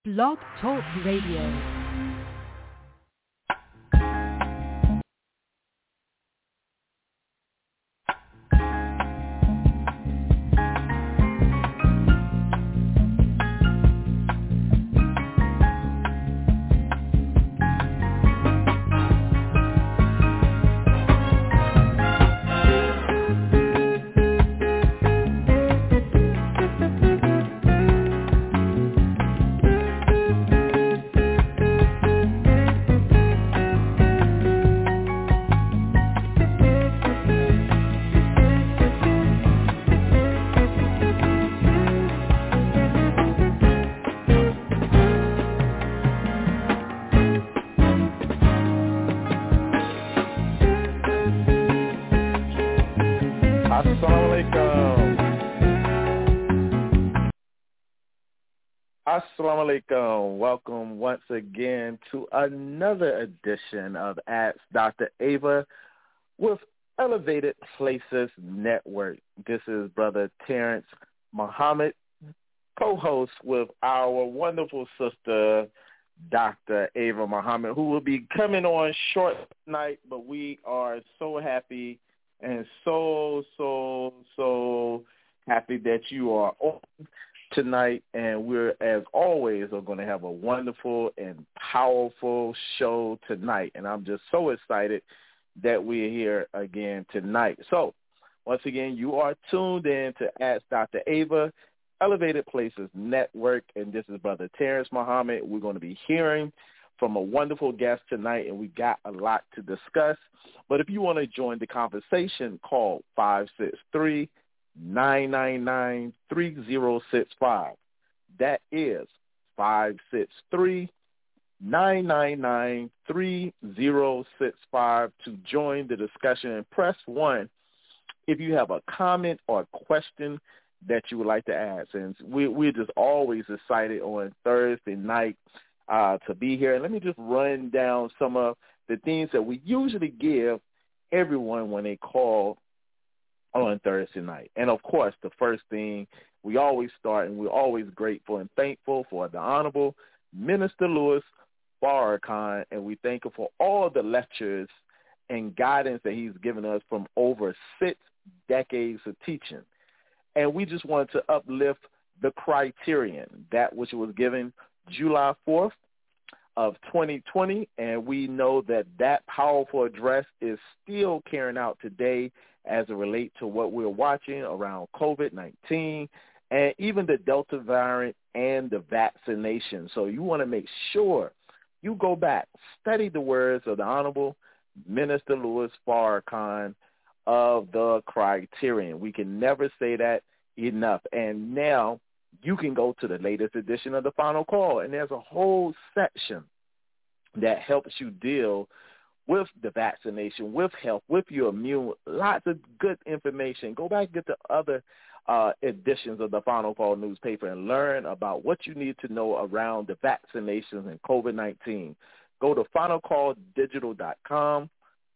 Blog Talk Radio. Assalamu alaikum. Welcome once again to another edition of Ask Dr. Ava with Elevated Places Network. This is Brother Terrence Muhammad, co-host with our wonderful sister, Dr. Ava Muhammad, who will be coming on short tonight, but we are so happy and so happy that you are on tonight, and we're, as always, are going to have a wonderful and powerful show tonight, and I'm just so excited that we're here again tonight. So, once again, you are tuned in to Ask Dr. Ava, Elevated Places Network, and this is Brother Terrence Muhammad. We're going to be hearing from a wonderful guest tonight, and we got a lot to discuss. But if you want to join the conversation, call 563-999-3065. That is 563-999-3065 to join the discussion, and press 1 if you have a comment or a question that you would like to ask. And we're just always excited on Thursday night to be here. And let me just run down some of the things that we usually give everyone when they call on Thursday night. And, of course, the first thing we always start, and we're always grateful and thankful for the Honorable Minister Louis Farrakhan, and we thank him for all the lectures and guidance that he's given us from over 6 decades of teaching. And we just wanted to uplift the criterion, that which was given July 4th of 2020, and we know that that powerful address is still carrying out today as it relates to what we're watching around COVID-19 and even the Delta variant and the vaccination. So you want to make sure you go back, study the words of the Honorable Minister Louis Farrakhan of the criterion. We can never say that enough. And now you can go to the latest edition of the Final Call, and there's a whole section that helps you deal with the vaccination, with health, with your immune, lots of good information. Go back and get the other editions of the Final Call newspaper and learn about what you need to know around the vaccinations and COVID-19. Go to finalcalldigital.com,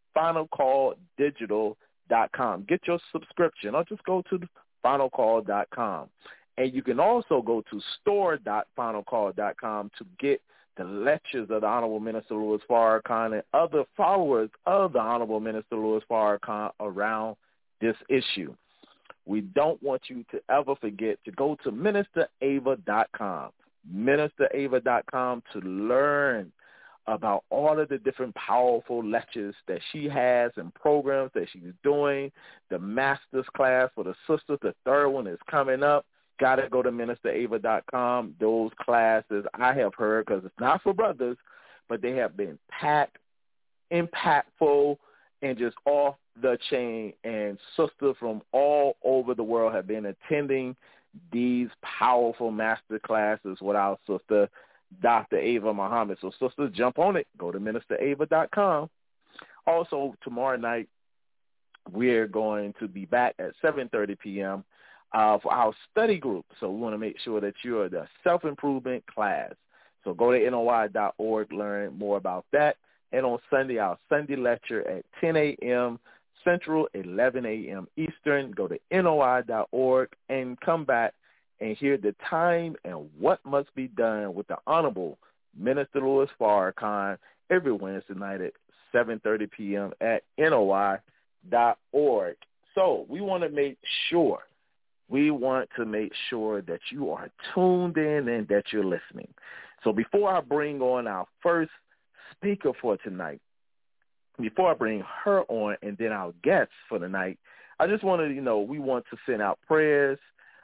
finalcalldigital.com. Get your subscription, or just go to finalcall.com. And you can also go to store.finalcall.com to get the lectures of the Honorable Minister Louis Farrakhan and other followers of the Honorable Minister Louis Farrakhan around this issue. We don't want you to ever forget to go to ministerava.com, ministerava.com, to learn about all of the different powerful lectures that she has and programs that she's doing. The master's class for the sisters, the third one is coming up. Got to go to ministerava.com. Those classes I have heard, because it's not for brothers, but they have been packed, impactful, and just off the chain. And sisters from all over the world have been attending these powerful master classes with our sister, Dr. Ava Muhammad. So sisters, jump on it. Go to ministerava.com. Also, tomorrow night, we're going to be back at 7:30 p.m. For our study group. So we want to make sure that you're the self-improvement class. So go to NOI.org, learn more about that. And on Sunday, our Sunday lecture at 10 a.m. Central, 11 a.m. Eastern. Go to NOI.org and come back and hear the time and what must be done with the Honorable Minister Louis Farrakhan every Wednesday night at 7:30 p.m. at NOI.org. So we want to make sure that you are tuned in and that you're listening. So before I bring on our first speaker for tonight, before I bring her on and then our guests for the night, I just want to, we want to send out prayers.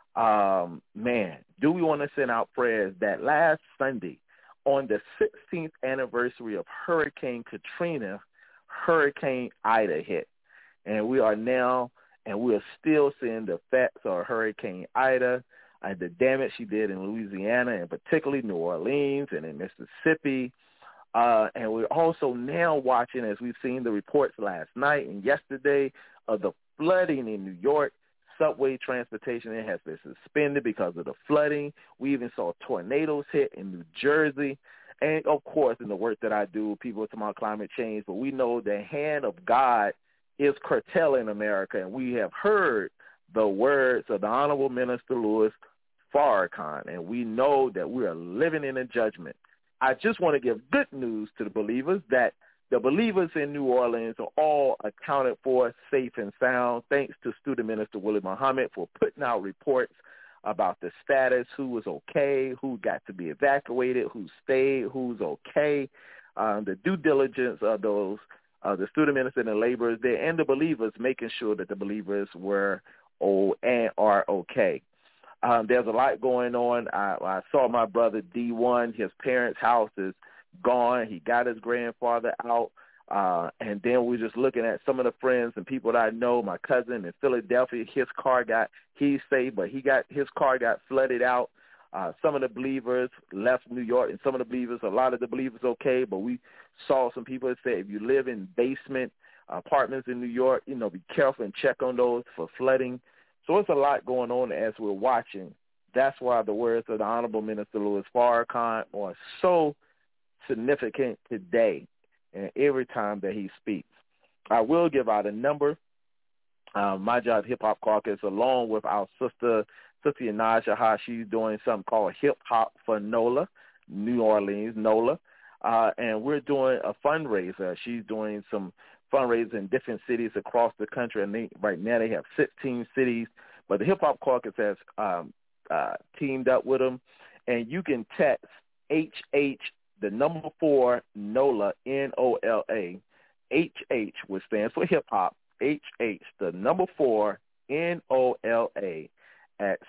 Do we want to send out prayers that last Sunday on the 16th anniversary of Hurricane Katrina, Hurricane Ida hit. And we are still seeing the effects of Hurricane Ida and the damage she did in Louisiana and particularly New Orleans and in Mississippi. And we're also now watching, as we've seen the reports last night and yesterday, of the flooding in New York. Subway transportation has been suspended because of the flooding. We even saw tornadoes hit in New Jersey. And, of course, in the work that I do, people are talking about climate change, but we know the hand of God is curtailing America, and we have heard the words of the Honorable Minister Louis Farrakhan, and we know that we are living in a judgment. I just want to give good news to the believers that the believers in New Orleans are all accounted for safe and sound, thanks to Student Minister Willie Muhammad for putting out reports about the status, who was okay, who got to be evacuated, who stayed, who's okay, the due diligence of those, the student ministers and the laborers there, and the believers, making sure that the believers were and are okay. There's a lot going on. I saw my brother D1. His parents' house is gone. He got his grandfather out. And then we're just looking at some of the friends and people that I know. My cousin in Philadelphia, he's safe, but his car got flooded out. Some of the believers left New York, and a lot of the believers okay, but we saw some people that said if you live in basement apartments in New York, be careful and check on those for flooding. So it's a lot going on as we're watching. That's why the words of the Honorable Minister Louis Farrakhan are so significant today and every time that he speaks. I will give out a number. My Job Hip Hop Caucus, along with our sister Naja, how she's doing something called Hip Hop for NOLA, New Orleans, NOLA. And we're doing a fundraiser. She's doing some fundraisers in different cities across the country. And right now they have 16 cities. But the Hip Hop Caucus has teamed up with them. And you can text HH, the number 4, NOLA, NOLA, HH, which stands for hip hop, HH, the number 4, NOLA, at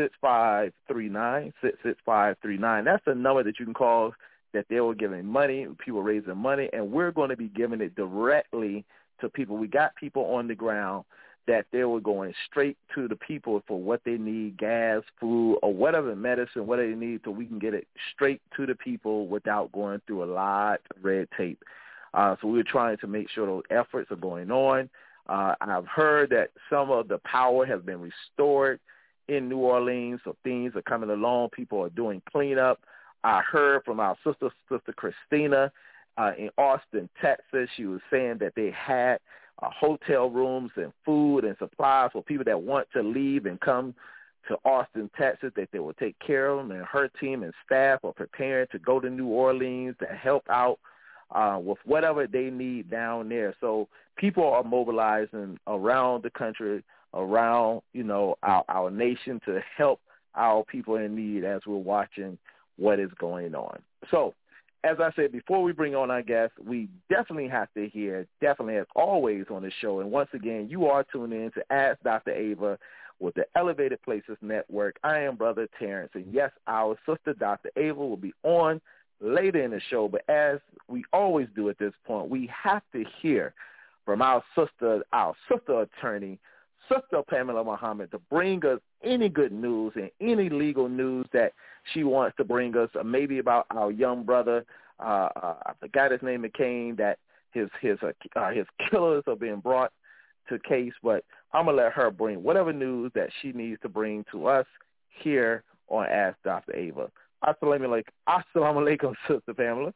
66539, 66539. That's the number that you can call that they were giving money, people raising money, and we're going to be giving it directly to people. We got people on the ground that they were going straight to the people for what they need, gas, food, or whatever, medicine, whatever they need, so we can get it straight to the people without going through a lot of red tape. So we're trying to make sure those efforts are going on. I've heard that some of the power has been restored in New Orleans, so things are coming along. People are doing cleanup. I heard from our sister Christina in Austin, Texas. She was saying that they had hotel rooms and food and supplies for people that want to leave and come to Austin, Texas, that they will take care of them. And her team and staff are preparing to go to New Orleans to help out with whatever they need down there. So people are mobilizing around the country, around, our nation to help our people in need as we're watching what is going on. So, as I said, before we bring on our guests, we definitely have to hear, definitely as always on the show, and once again, you are tuned in to Ask Dr. Ava with the Elevated Places Network. I am Brother Terrence, and yes, our sister Dr. Ava will be on later in the show, but as we always do at this point, we have to hear from our sister attorney, Sister Pamela Muhammad, to bring us any good news and any legal news that she wants to bring us, maybe about our young brother, I forgot his name, McCain, that his killers are being brought to case, but I'm going to let her bring whatever news that she needs to bring to us here on Ask Dr. Ava. Assalamu alaikum, Sister Pamela.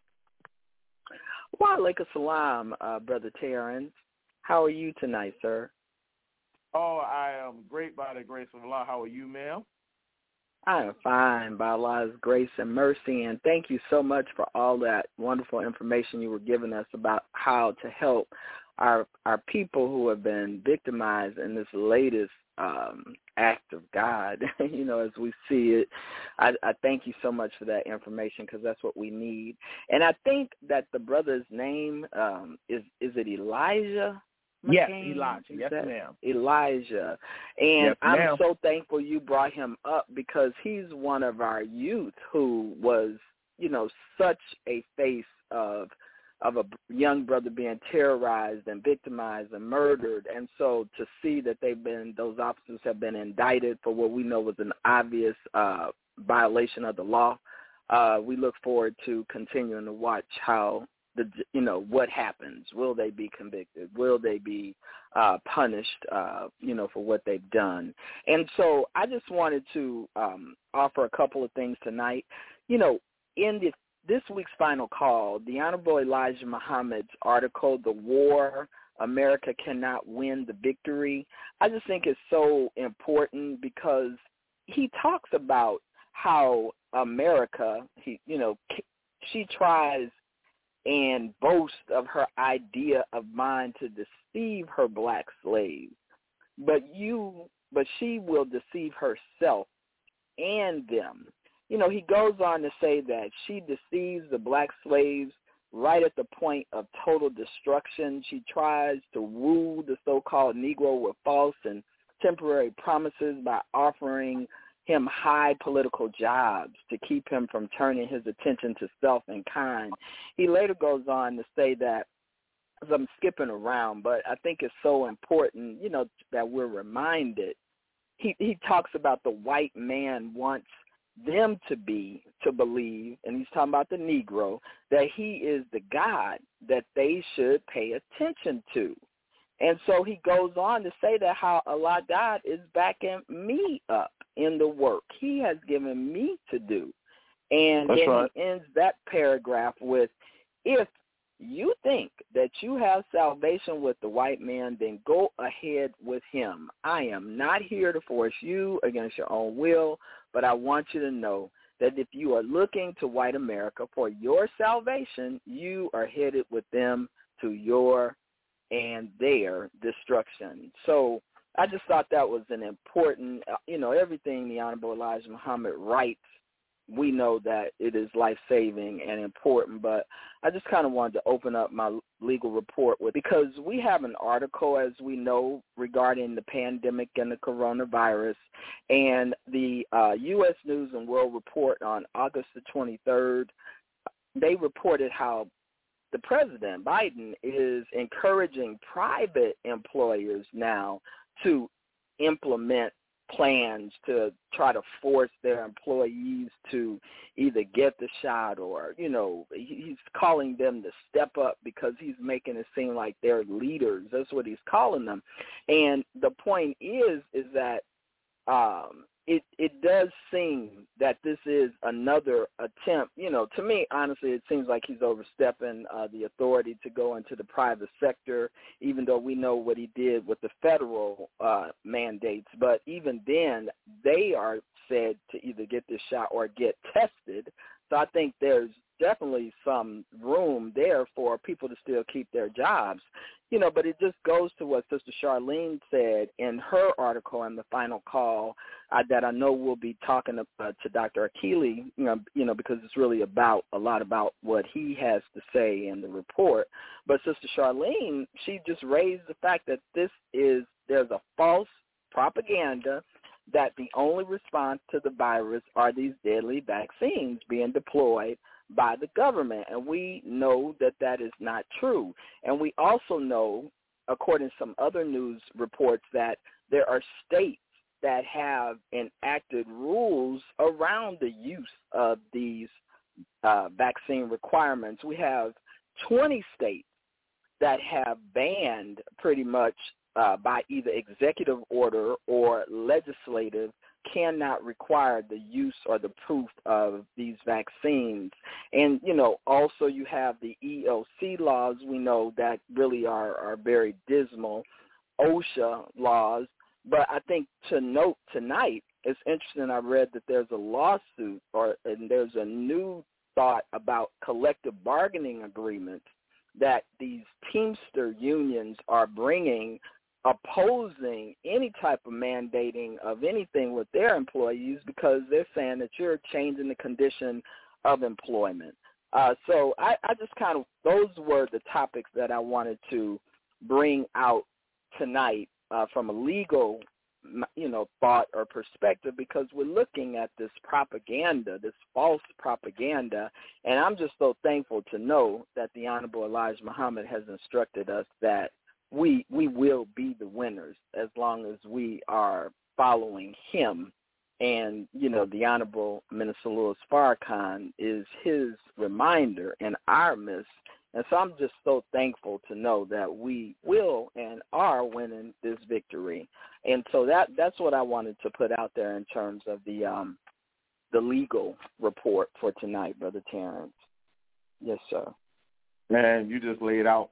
Wa alaikum salam, Brother Terrence. How are you tonight, sir? Oh, I am great by the grace of Allah. How are you, ma'am? I am fine by Allah's grace and mercy, and thank you so much for all that wonderful information you were giving us about how to help our people who have been victimized in this latest act of God, as we see it. I thank you so much for that information because that's what we need. And I think that the brother's name, is it Elijah? McCain? Yes, Elijah. Yes, ma'am. Elijah. And yes, I'm so thankful you brought him up because he's one of our youth who was, such a face of a young brother being terrorized and victimized and murdered. And so to see that those officers have been indicted for what we know was an obvious violation of the law, we look forward to continuing to watch how what happens. Will they be convicted? Will they be punished, for what they've done? And so I just wanted to offer a couple of things tonight. In this week's final call, the Honorable Elijah Muhammad's article, "The War, America Cannot Win the Victory," I just think it's so important because he talks about how America, she tries and boast of her idea of mind to deceive her black slaves. But she will deceive herself and them. He goes on to say that she deceives the black slaves right at the point of total destruction. She tries to woo the so-called Negro with false and temporary promises by offering him high political jobs to keep him from turning his attention to self and kind. He later goes on to say that, as I'm skipping around, but I think it's so important, that we're reminded. He talks about the white man wants them to believe, and he's talking about the Negro, that he is the God that they should pay attention to. And so he goes on to say that how Allah God is backing me up in the work he has given me to do. And That's then right. He ends that paragraph with, if you think that you have salvation with the white man, then go ahead with him. I am not here to force you against your own will, but I want you to know that if you are looking to white America for your salvation, you are headed with them to your and their destruction. So I just thought that was an important, everything the Honorable Elijah Muhammad writes, we know that it is life-saving and important, but I just kind of wanted to open up my legal report because we have an article, as we know, regarding the pandemic and the coronavirus, and the U.S. News and World Report on August the 23rd, they reported how the President, Biden, is encouraging private employers now to implement plans to try to force their employees to either get the shot or, he's calling them to step up because he's making it seem like they're leaders. That's what he's calling them. And the point is that it does seem that this is another attempt. To me, honestly, it seems like he's overstepping the authority to go into the private sector, even though we know what he did with the federal mandates. But even then, they are said to either get this shot or get tested. So I think there's definitely some room there for people to still keep their jobs. But it just goes to what Sister Charlene said in her article in the final call that I know we'll be talking to Dr. Akili, because it's really a lot about what he has to say in the report. But Sister Charlene, she just raised the fact that there's a false propaganda that the only response to the virus are these deadly vaccines being deployed by the government. And we know that that is not true. And we also know, according to some other news reports, that there are states that have enacted rules around the use of these vaccine requirements. We have 20 states that have banned pretty much by either executive order or legislative cannot require the use or the proof of these vaccines. And, also you have the EOC laws, we know, that really are very dismal, OSHA laws. But I think to note tonight it's interesting. I read that there's a lawsuit and there's a new thought about collective bargaining agreements that these Teamster unions are bringing, opposing any type of mandating of anything with their employees because they're saying that you're changing the condition of employment. So I just kind of, those were the topics that I wanted to bring out tonight from a legal, thought or perspective, because we're looking at this propaganda, this false propaganda, and I'm just so thankful to know that the Honorable Elijah Muhammad has instructed us that we will be the winners as long as we are following him. And, the Honorable Minister Louis Farrakhan is his reminder in our midst. And so I'm just so thankful to know that we will and are winning this victory. And so that's what I wanted to put out there in terms of the legal report for tonight, Brother Terrence. Yes, sir. Man, you just laid out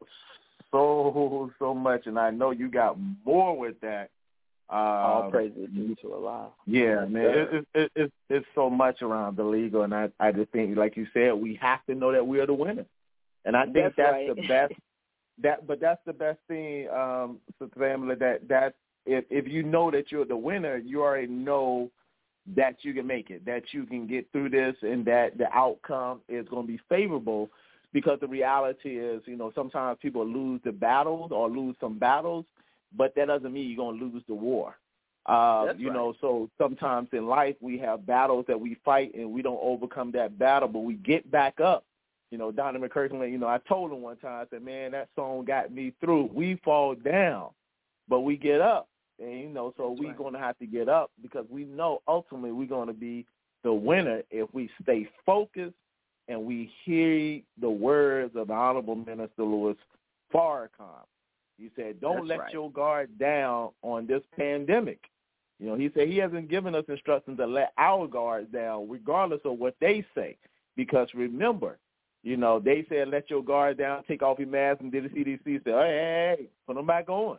so much, and I know you got more with that. All praises due to Allah. Yeah, man, it's so much around the legal, and I just think, like you said, we have to know that we are the winners. And I think that's right. The best. But that's the best thing, Sister Pamela. That if you know that you're the winner, you already know that you can make it, that you can get through this, and that the outcome is going to be favorable. Because the reality is, sometimes people lose the battles or lose some battles, but that doesn't mean you're going to lose the war. Right. So sometimes in life we have battles that we fight and we don't overcome that battle, but we get back up. Donnie McKirkland, I told him one time, I said, man, that song got me through. We fall down, but we get up. And, so we're going to have to get up because we know ultimately we're going to be the winner if we stay focused and we hear the words of the Honorable Minister Louis Farrakhan. He said, don't let your guard down on this pandemic. He said he hasn't given us instructions to let our guard down regardless of what they say. Because remember, they said let your guard down, take off your mask, and did the CDC say, hey, put them back on.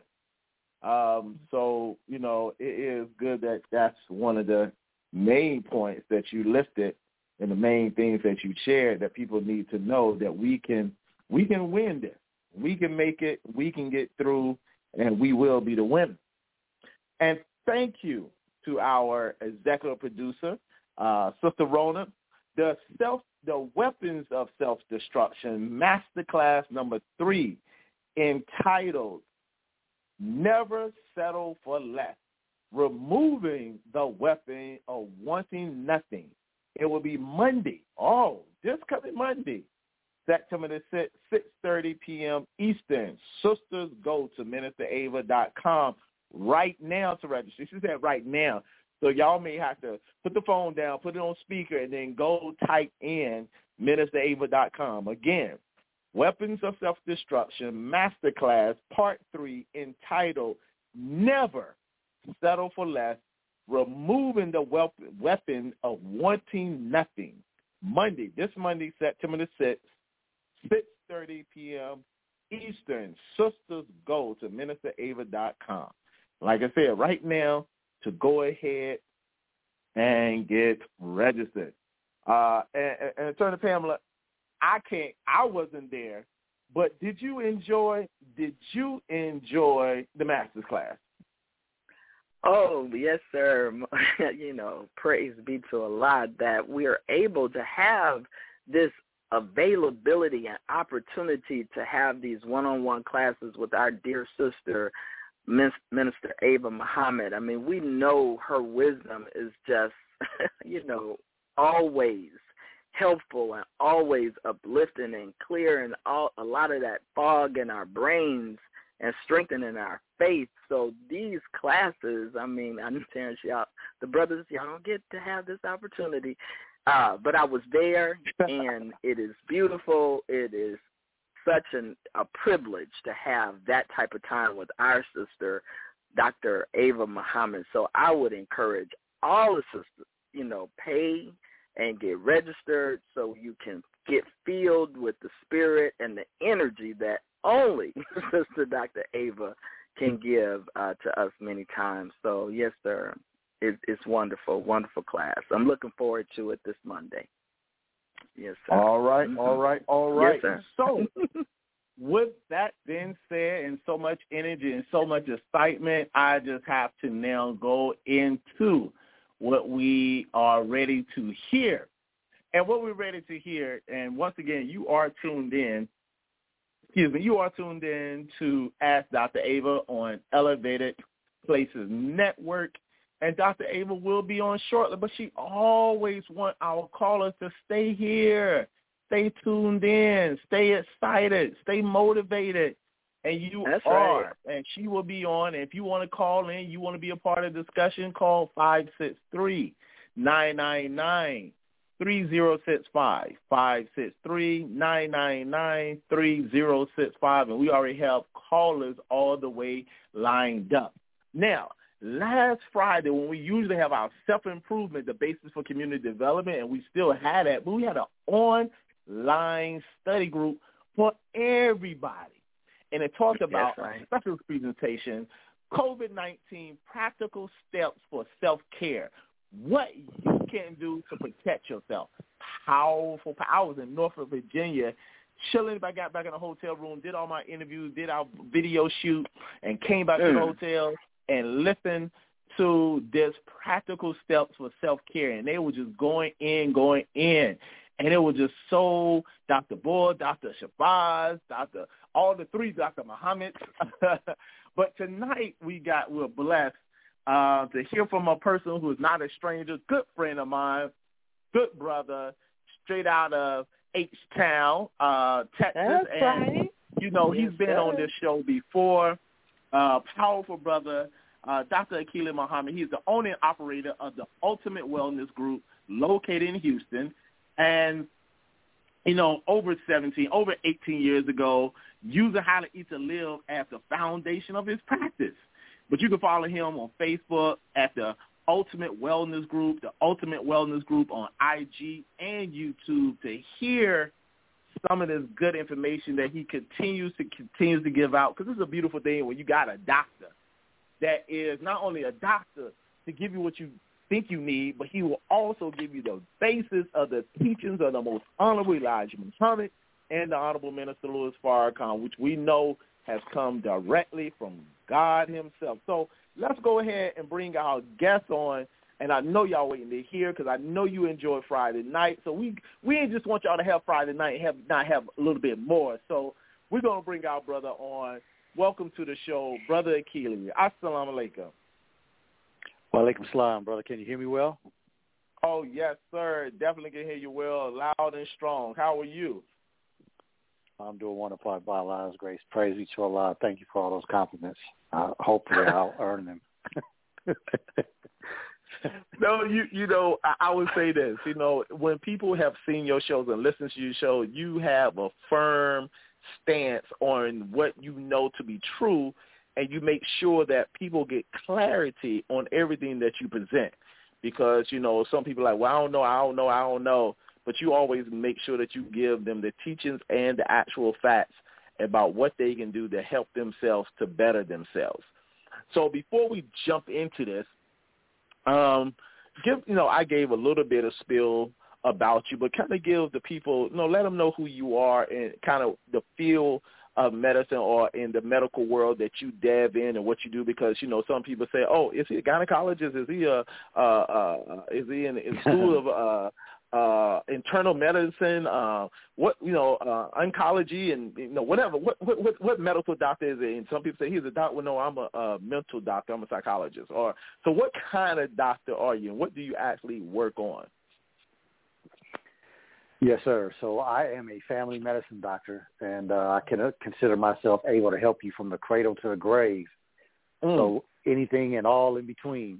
So, it is good that that's one of the main points that you listed and the main things that you shared that people need to know that we can win this. We can make it, we can get through, and we will be the winner. And thank you to our executive producer, Sister Rona. The Weapons of Self-Destruction Masterclass number 3, entitled Never Settle for Less, Removing the Weapon of Wanting Nothing. It will be Monday. This coming Monday, September the 6th, 6:30 p.m. Eastern. Sisters, go to ministerava.com right now to register. She said right now. So y'all may have to put the phone down, put it on speaker, and then go type in ministerava.com. Again, Weapons of Self-Destruction Masterclass Part 3, entitled Never Settle for Less, Removing the Weapon of Wanting Nothing. This Monday, September the 6th, 6:30 p.m. Eastern. Sisters, go to ministerava.com. Like I said, right now, to go ahead and get registered. And Attorney Pamela, I wasn't there, but did you enjoy the Master's class? Oh, yes, sir. Praise be to Allah that we are able to have this availability and opportunity to have these one-on-one classes with our dear sister, Minister Ava Muhammad. I mean, we know her wisdom is just, always helpful and always uplifting and clearing a lot of that fog in our brains and strengthening our faith. So these classes, I understand the brothers, y'all don't get to have this opportunity. But I was there, and it is beautiful. It is such a privilege to have that type of time with our sister, Dr. Ava Muhammad. So I would encourage all the sisters, pay and get registered so you can get filled with the spirit and the energy that only Sister Dr. Ava can give to us many times. So, yes, sir. It's wonderful, wonderful class. I'm looking forward to it this Monday. Yes, sir. All right, Mm-hmm. all right. Yes, sir. So, with that being said, and so much energy and so much excitement, I just have to now go into what we are ready to hear. And what we're ready to hear, and once again, you are tuned in to Ask Dr. Ava on Elevated Places Network. And Dr. Ava will be on shortly, but she always wants our callers to stay here, stay tuned in, stay excited, stay motivated. And you That's are. right. And she will be on. And if you want to call in, you want to be a part of the discussion, call 563-999-3065, 563-999-3065. And we already have callers all the way lined up. Now, last Friday, when we usually have our self-improvement, the basis for community development, and we still had that, but we had an online study group for everybody. And it talked about a special presentation, COVID-19 Practical Steps for Self-Care, what you can do to protect yourself. Powerful. I was in Norfolk, Virginia, chilling. I got back in the hotel room, did all my interviews, did our video shoot, and came back to the hotel and listened to this practical steps for self-care. And they were just going in. And it was just so Dr. Boyle, Dr. Shabazz, all the three Dr. Muhammad. But tonight we're blessed to hear from a person who is not a stranger, good friend of mine, good brother, straight out of H-Town, Texas. That's and, right. He's been on this show before. Powerful brother, Dr. Akili Muhammad. He's the owner and operator of the Ultimate Wellness Group located in Houston. And, over 18 years ago, using How to Eat to Live as the foundation of his practice. But you can follow him on Facebook at the Ultimate Wellness Group, the Ultimate Wellness Group on IG and YouTube to hear some of this good information that he continues to give out, because it's a beautiful thing when you got a doctor that is not only a doctor to give you what you think you need, but he will also give you the basis of the teachings of the most honorable Elijah Muhammad and the Honorable Minister Louis Farrakhan, which we know has come directly from God himself. So let's go ahead and bring our guests on. And I know y'all waiting to hear, because I know you enjoyed Friday night. So we ain't just want y'all to have Friday night and not have a little bit more. So we're going to bring our brother on. Welcome to the show, Brother Akili. Assalamu alaikum. Wa alaikum salam, brother. Can you hear me well? Oh, yes, sir. Definitely can hear you well, loud and strong. How are you? I'm doing wonderful by Allah's grace. Praise be to Allah. Thank you for all those compliments. Hopefully I'll earn them. No, I would say this. When people have seen your shows and listened to your show, you have a firm stance on what you know to be true, and you make sure that people get clarity on everything that you present. Because, some people are like, well, I don't know. But you always make sure that you give them the teachings and the actual facts about what they can do to help themselves to better themselves. So before we jump into this, I gave a little bit of spill about you, but kind of give the people, let them know who you are and kind of the field of medicine or in the medical world that you dab in and what you do, because, some people say, oh, is he a gynecologist? Is he is he in school of internal medicine, oncology, and whatever. What medical doctor is it? And some people say he's a doctor. Well, no, I'm a mental doctor. I'm a psychologist. So what kind of doctor are you, and what do you actually work on? Yes, sir. So I am a family medicine doctor, and I can consider myself able to help you from the cradle to the grave. So anything and all in between.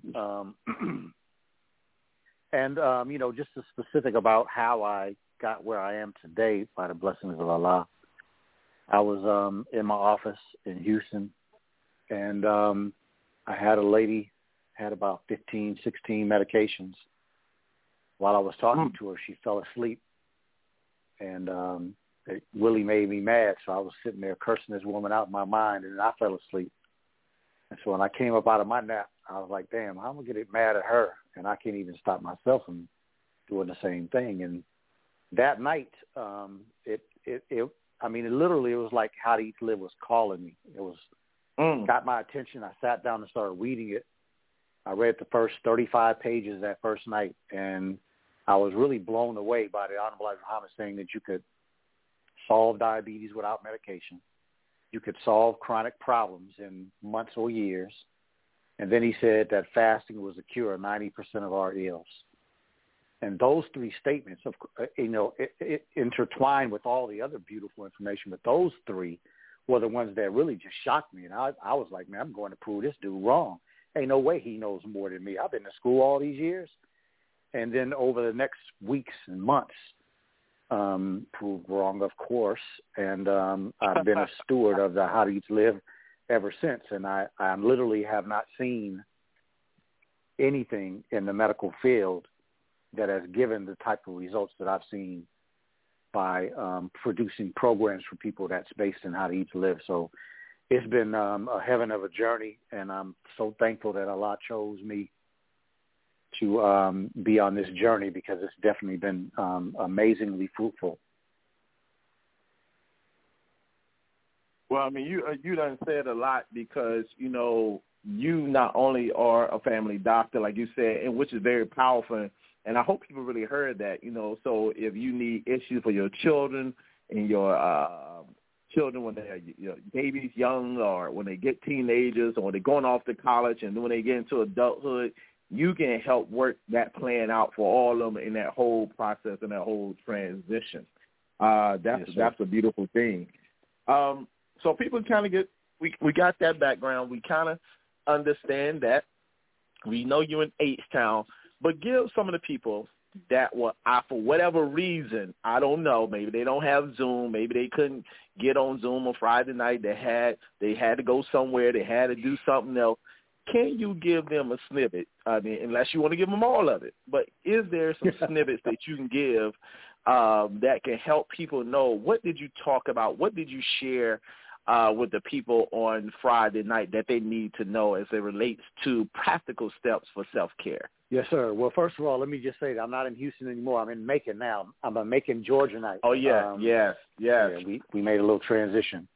And, just a specific about how I got where I am today by the blessings of Allah. I was in my office in Houston, and I had a lady, had about 15, 16 medications. While I was talking to her, she fell asleep, and it really made me mad. So I was sitting there cursing this woman out in my mind, and I fell asleep. And so when I came up out of my nap, I was like, damn, how am I going to get mad at her? And I can't even stop myself from doing the same thing. And that night, it literally, it was like How to Eat to Live was calling me. It was, got my attention. I sat down and started reading it. I read the first 35 pages that first night, and I was really blown away by the Honorable Elijah Muhammad saying that you could solve diabetes without medication. You could solve chronic problems in months or years. And then he said that fasting was a cure of 90% of our ills. And those three statements, it intertwined with all the other beautiful information, but those three were the ones that really just shocked me. And I was like, man, I'm going to prove this dude wrong. Ain't no way he knows more than me. I've been to school all these years. And then over the next weeks and months, proved wrong, of course. And I've been a steward of the How to Eat to Live ever since. And I literally have not seen anything in the medical field that has given the type of results that I've seen by producing programs for people that's based in How to Eat to Live. So it's been a heaven of a journey, and I'm so thankful that Allah chose me to be on this journey, because it's definitely been amazingly fruitful. Well, I mean, you done said a lot, because, you not only are a family doctor, like you said, and which is very powerful, and I hope people really heard that, so if you need issues for your children and your children when they're babies young, or when they get teenagers, or when they're going off to college, and then when they get into adulthood, you can help work that plan out for all of them in that whole process and that whole transition. That's a beautiful thing. So people kind of we got that background. We kind of understand that. We know you're in H-Town, but give some of the people that were, for whatever reason, I don't know, maybe they don't have Zoom, maybe they couldn't get on Zoom on Friday night, they had to go somewhere, they had to do something else. Can you give them a snippet? I mean, unless you want to give them all of it, but is there some snippets that you can give that can help people know, what did you talk about, what did you share with the people on Friday night that they need to know as it relates to practical steps for self-care? Yes, sir. Well, first of all, let me just say that I'm not in Houston anymore. I'm in Macon now. I'm in Macon, Georgia now. Oh, yeah, yes. Yeah, we made a little transition.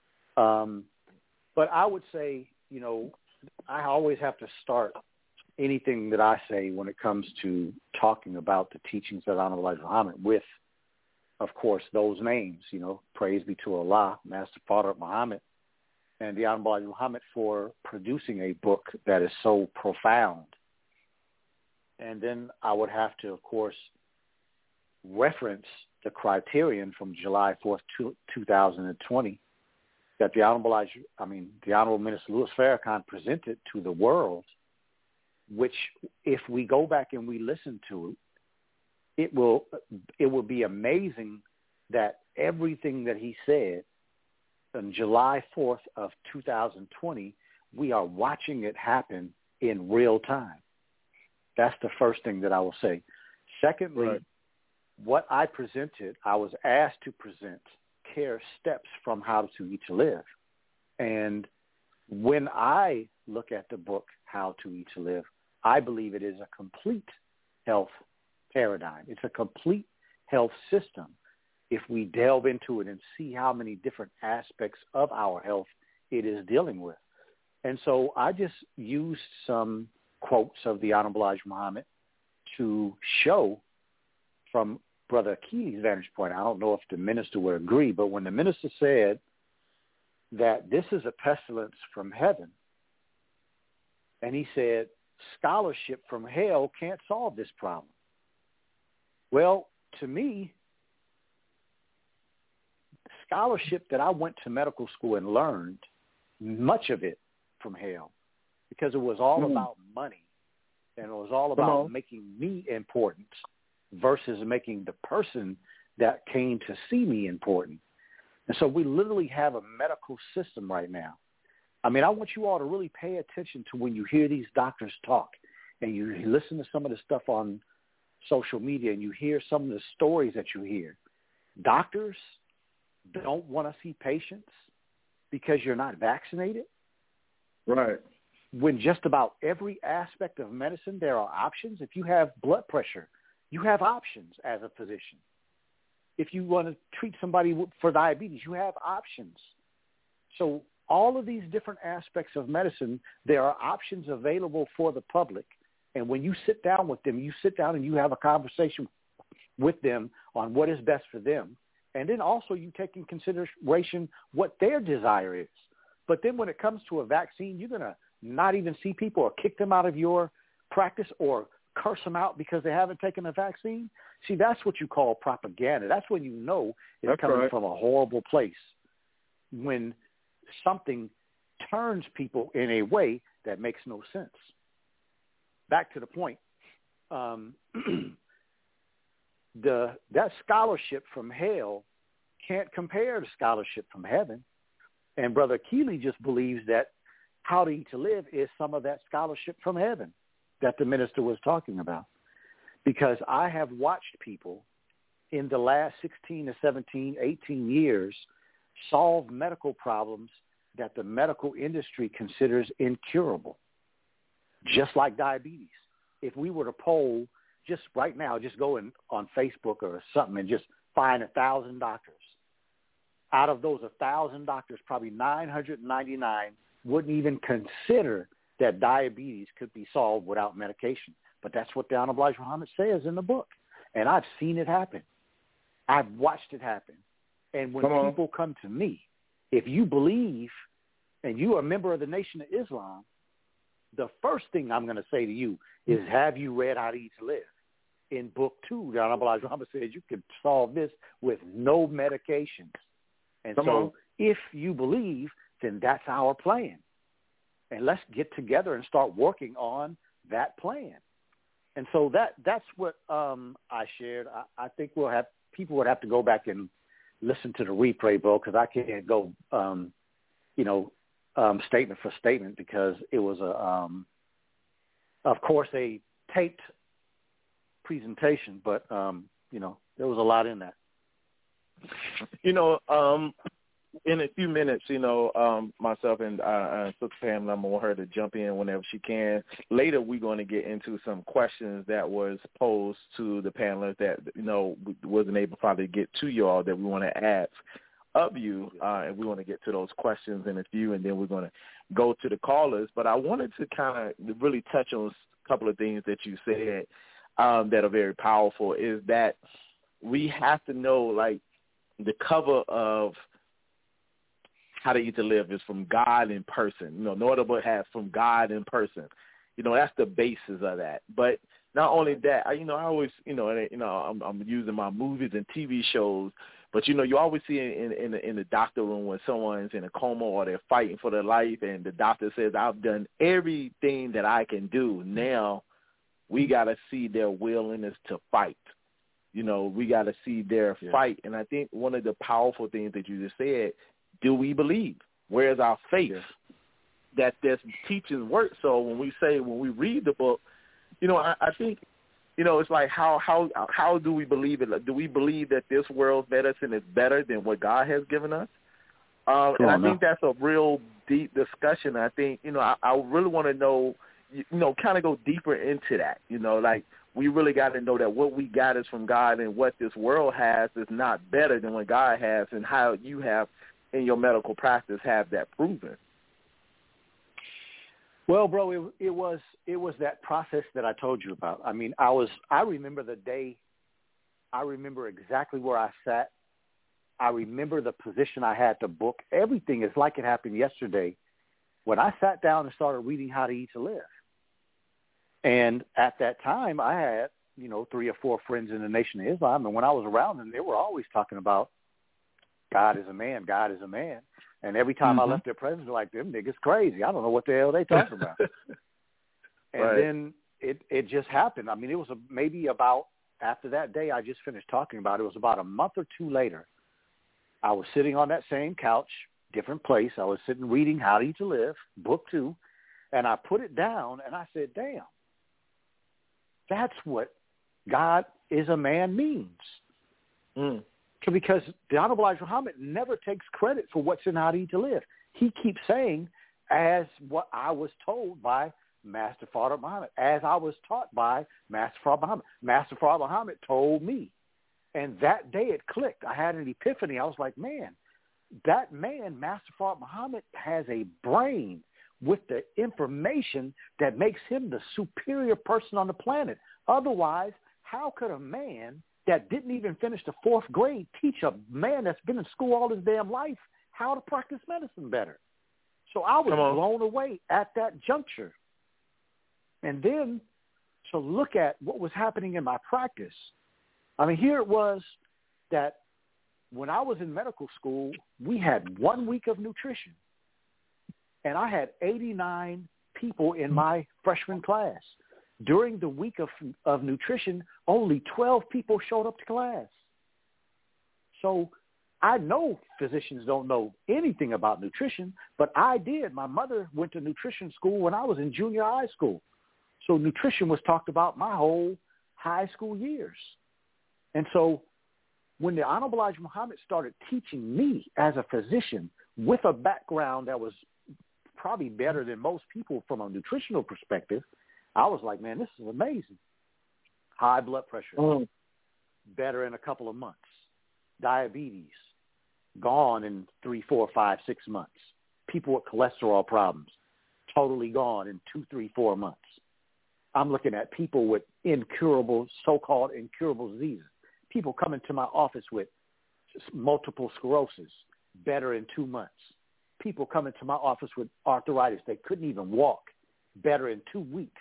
But I would say, I always have to start anything that I say when it comes to talking about the teachings of Honorable Elijah Muhammad with, of course, those names, praise be to Allah, Master Father Muhammad, and the Honorable Elijah Muhammad for producing a book that is so profound. And then I would have to, of course, reference the criterion from July 4th, 2020, that the Honorable Minister Louis Farrakhan presented to the world, which, if we go back and we listen to it, it will be amazing that everything that he said on July 4th of 2020, we are watching it happen in real time. That's the first thing that I will say. Secondly, right. What I presented, I was asked to present care steps from How to Eat to Live. And when I look at the book, How to Eat to Live, I believe it is a complete health paradigm. It's a complete health system if we delve into it and see how many different aspects of our health it is dealing with. And so I just used some quotes of the Honorable Elijah Muhammad to show from Brother Keely's vantage point. I don't know if the minister would agree, but when the minister said that this is a pestilence from heaven, and he said scholarship from hell can't solve this problem. Well, to me, scholarship that I went to medical school and learned, much of it from hell, because it was all about money, and it was all about making me important versus making the person that came to see me important. And so we literally have a medical system right now. I mean, I want you all to really pay attention to when you hear these doctors talk and you listen to some of the stuff on social media and you hear some of the stories that you hear. Doctors don't want to see patients because you're not vaccinated. Right. When just about every aspect of medicine, there are options. If you have blood pressure, you have options as a physician. If you want to treat somebody for diabetes, you have options. So all of these different aspects of medicine, there are options available for the public. And when you sit down with them, you sit down and you have a conversation with them on what is best for them. And then also you take in consideration what their desire is. But then when it comes to a vaccine, you're going to not even see people or kick them out of your practice or curse them out because they haven't taken a vaccine. See, that's what you call propaganda. That's when you know it's coming from a horrible place. When something turns people in a way that makes no sense. Back to the point, that scholarship from hell can't compare to scholarship from heaven. And Brother Keeley just believes that How to Eat to Live is some of that scholarship from heaven that the minister was talking about. Because I have watched people in the last 16 to 17, 18 years solve medical problems that the medical industry considers incurable, just like diabetes. If we were to poll just right now, just go on Facebook or something and just find 1,000 doctors. Out of those 1,000 doctors, probably 999 wouldn't even consider that diabetes could be solved without medication. But that's what the Honorable Elijah Muhammad says in the book. And I've seen it happen. I've watched it happen. And when people come to me, if you believe and you are a member of the Nation of Islam, the first thing I'm going to say to you is, have you read How to Eat to Live? In book 2, the Honorable Elijah Muhammad says you can solve this with no medications. And if you believe, then that's our plan. And let's get together and start working on that plan. And so that's what I shared. I think people would have to go back and listen to the replay, bro, because I can't go, statement for statement, because it was of course, a taped presentation, but there was a lot in that. In a few minutes, myself and Sister Pamela, I'm going to want her to jump in whenever she can. Later, we're going to get into some questions that was posed to the panelists that, wasn't able to probably get to you all that we want to ask of you. And we want to get to those questions in a few, and then we're going to go to the callers. But I wanted to kind of really touch on a couple of things that you said that are very powerful, is that we have to know, like, the cover of How to Eat to Live is from God in person. No other book has from God in person. That's the basis of that. But not only that, I always, I'm using my movies and TV shows, but you always see in the doctor room when someone's in a coma or they're fighting for their life, and the doctor says, "I've done everything that I can do. Now we got to see their willingness to fight." We got to see their fight. And I think one of the powerful things that you just said, do we believe? Where's our faith that this teaching works? So when we read the book, I think, it's like how do we believe it? Do we believe that this world's medicine is better than what God has given us? And I think that's a real deep discussion. I think, I really want to know, kind of go deeper into that, like, we really got to know that what we got is from God, and what this world has is not better than what God has, and how you have in your medical practice have that proven. Well, bro, it was that process that I told you about. I mean, I remember the day. I remember exactly where I sat. I remember the position I had to book. Everything is like it happened yesterday when I sat down and started reading How to Eat to Live. And at that time, I had, 3 or 4 friends in the Nation of Islam. And when I was around them, they were always talking about God is a man, God is a man. And every time I left their presence, they're like, them niggas crazy. I don't know what the hell they talking about. And then it just happened. I mean, it was maybe about, after that day I just finished talking about, it was about a month or 2 later. I was sitting on that same couch, different place. I was sitting reading How to Eat to Live, book 2. And I put it down and I said, damn. That's what God is a man means. Because the Honorable Elijah Muhammad never takes credit for what's in How to Eat to Live. He keeps saying as what I was told by Master Fard Muhammad, as I was taught by Master Fard Muhammad. Master Fard Muhammad told me. And that day it clicked. I had an epiphany. I was like, man, that man, Master Fard Muhammad, has a brain with the information that makes him the superior person on the planet. Otherwise, how could a man that didn't even finish the 4th grade teach a man that's been in school all his damn life how to practice medicine better? So I was blown away at that juncture. And then to look at what was happening in my practice, I mean, here it was that when I was in medical school, we had 1 week of nutrition. And I had 89 people in my freshman class. During the week of nutrition, only 12 people showed up to class. So I know physicians don't know anything about nutrition, but I did. My mother went to nutrition school when I was in junior high school. So nutrition was talked about my whole high school years. And so when the Honorable Elijah Muhammad started teaching me as a physician with a background that was probably better than most people from a nutritional perspective, I was like, man, this is amazing. High blood pressure, better in a couple of months. Diabetes, gone in 3, 4, 5, 6 months. People with cholesterol problems, totally gone in 2, 3, 4 months. I'm looking at people with incurable, so-called incurable diseases. People coming to my office with multiple sclerosis, better in 2 months. People coming to my office with arthritis, they couldn't even walk, better in 2 weeks.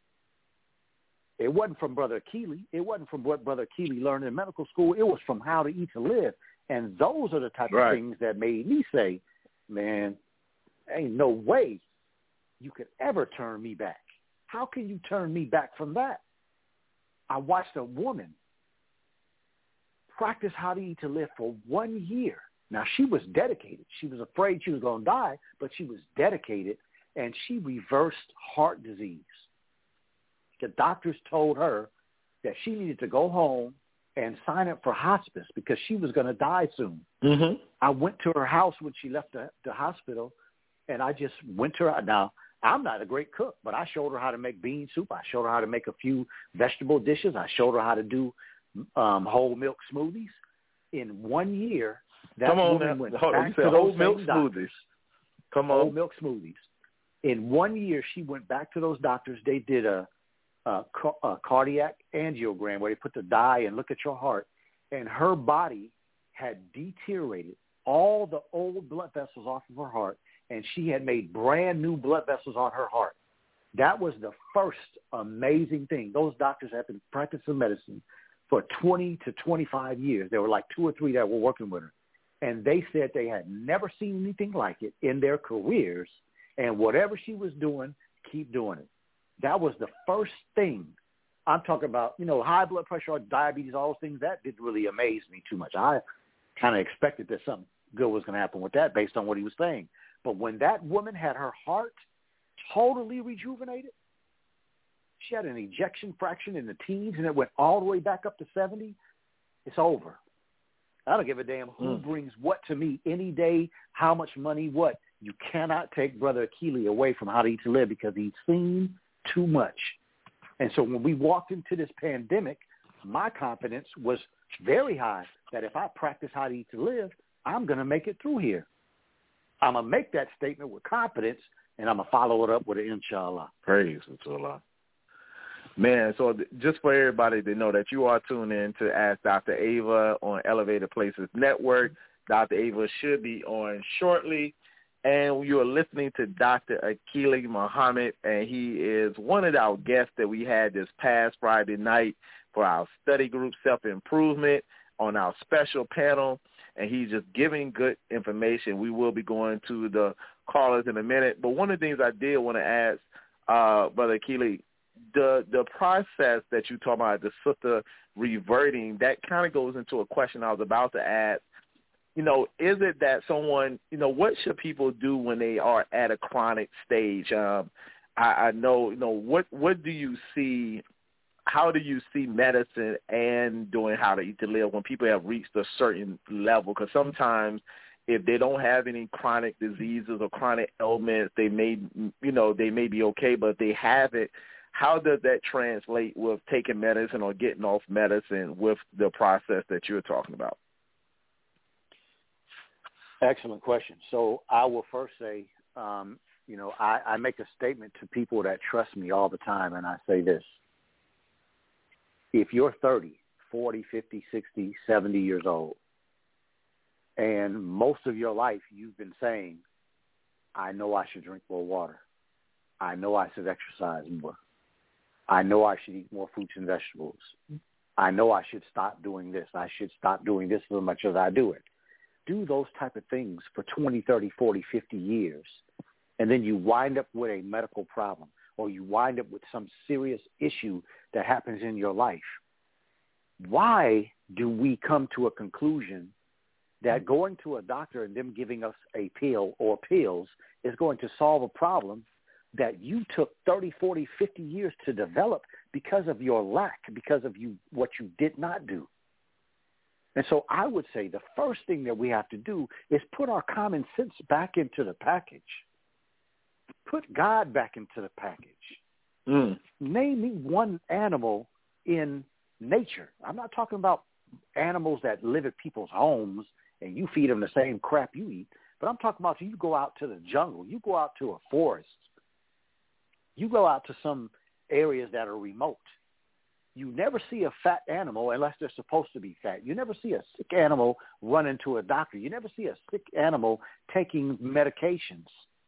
It wasn't from Brother Keeley. It wasn't from what Brother Keeley learned in medical school. It was from How to Eat to Live. And those are the type of things that made me say, man, ain't no way you could ever turn me back. How can you turn me back from that? I watched a woman practice How to Eat to Live for 1 year. Now, she was dedicated. She was afraid she was going to die, but she was dedicated, and she reversed heart disease. The doctors told her that she needed to go home and sign up for hospice because she was going to die soon. Mm-hmm. I went to her house when she left the hospital, and I just went to her. Now, I'm not a great cook, but I showed her how to make bean soup. I showed her how to make a few vegetable dishes. I showed her how to do whole milk smoothies. In 1 year, that woman went back to those milk smoothies. Whole milk smoothies. In 1 year, she went back to those doctors. They did a cardiac angiogram where they put the dye and look at your heart, and her body had deteriorated all the old blood vessels off of her heart, and she had made brand new blood vessels on her heart. That was the first amazing thing. Those doctors had been practicing medicine for 20 to 25 years. There were like 2 or 3 that were working with her, and they said they had never seen anything like it in their careers, and whatever she was doing, keep doing it. That was the first thing. I'm talking about, high blood pressure or diabetes, all those things. That didn't really amaze me too much. I kind of expected that something good was going to happen with that based on what he was saying. But when that woman had her heart totally rejuvenated, she had an ejection fraction in the teens, and it went all the way back up to 70, it's over. I don't give a damn who brings what to me any day, how much money, what. You cannot take Brother Keeley away from How to Eat to Live because he's seen too much. And so when we walked into this pandemic, my confidence was very high that if I practice How to Eat to Live, I'm going to make it through here. I'm going to make that statement with confidence, and I'm going to follow it up with an inshallah. Praise to Allah. Man, so just for everybody to know that you are tuned in to Ask Dr. Ava on Elevated Places Network. Dr. Ava should be on shortly. And you are listening to Dr. Akili Muhammad, and he is one of our guests that we had this past Friday night for our study group, Self-Improvement, on our special panel, and he's just giving good information. We will be going to the callers in a minute. But one of the things I did want to ask, Brother Akili, the process that you talk about, the sister reverting, that kind of goes into a question I was about to ask. Is it that someone, what should people do when they are at a chronic stage? I know, what do you see, how do you see medicine and doing How to Eat to Live when people have reached a certain level? Because sometimes if they don't have any chronic diseases or chronic ailments, they may be okay, but if they have it, how does that translate with taking medicine or getting off medicine with the process that you're talking about? Excellent question. So I will first say, I make a statement to people that trust me all the time, and I say this. If you're 30, 40, 50, 60, 70 years old, and most of your life you've been saying, I know I should drink more water. I know I should exercise more. I know I should eat more fruits and vegetables. I know I should stop doing this. I should stop doing this as much as I do it. Do those type of things for 20, 30, 40, 50 years, and then you wind up with a medical problem or you wind up with some serious issue that happens in your life. Why do we come to a conclusion that going to a doctor and them giving us a pill or pills is going to solve a problem that you took 30, 40, 50 years to develop because of your lack, because of what you did not do? And so I would say the first thing that we have to do is put our common sense back into the package. Put God back into the package. Name me one animal in nature. I'm not talking about animals that live at people's homes and you feed them the same crap you eat, but I'm talking about you go out to the jungle, you go out to a forest, you go out to some areas that are remote. You never see a fat animal unless they're supposed to be fat. You never see a sick animal run into a doctor. You never see a sick animal taking medications.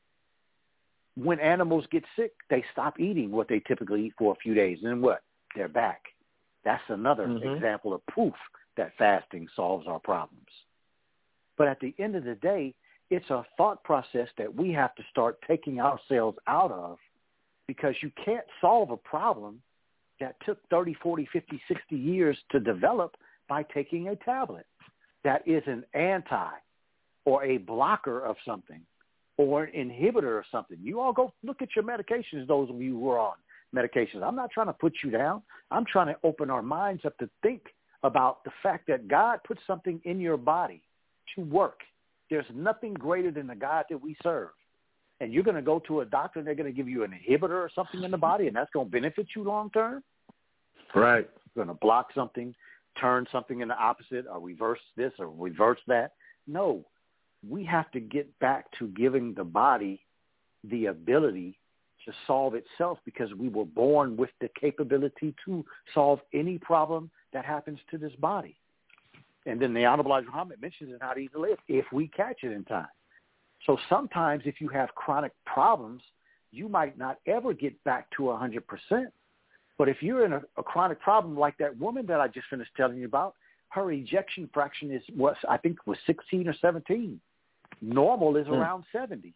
When animals get sick, they stop eating what they typically eat for a few days. And then what? They're back. That's another example of proof that fasting solves our problems. But at the end of the day, it's a thought process that we have to start taking ourselves out of, because you can't solve a problem that took 30, 40, 50, 60 years to develop by taking a tablet that is an anti or a blocker of something or an inhibitor of something. You all go look at your medications, those of you who are on medications. I'm not trying to put you down. I'm trying to open our minds up to think about the fact that God put something in your body to work. There's nothing greater than the God that we serve. And you're going to go to a doctor and they're going to give you an inhibitor or something in the body, and that's going to benefit you long term? Right. You're going to block something, turn something in the opposite, or reverse this or reverse that? No. We have to get back to giving the body the ability to solve itself, because we were born with the capability to solve any problem that happens to this body. And then the Honorable Elijah Muhammad mentions in How to Eat to Live, if we catch it in time. So sometimes if you have chronic problems, you might not ever get back to 100%. But if you're in a chronic problem like that woman that I just finished telling you about, her ejection fraction was 16 or 17. Normal is around 70.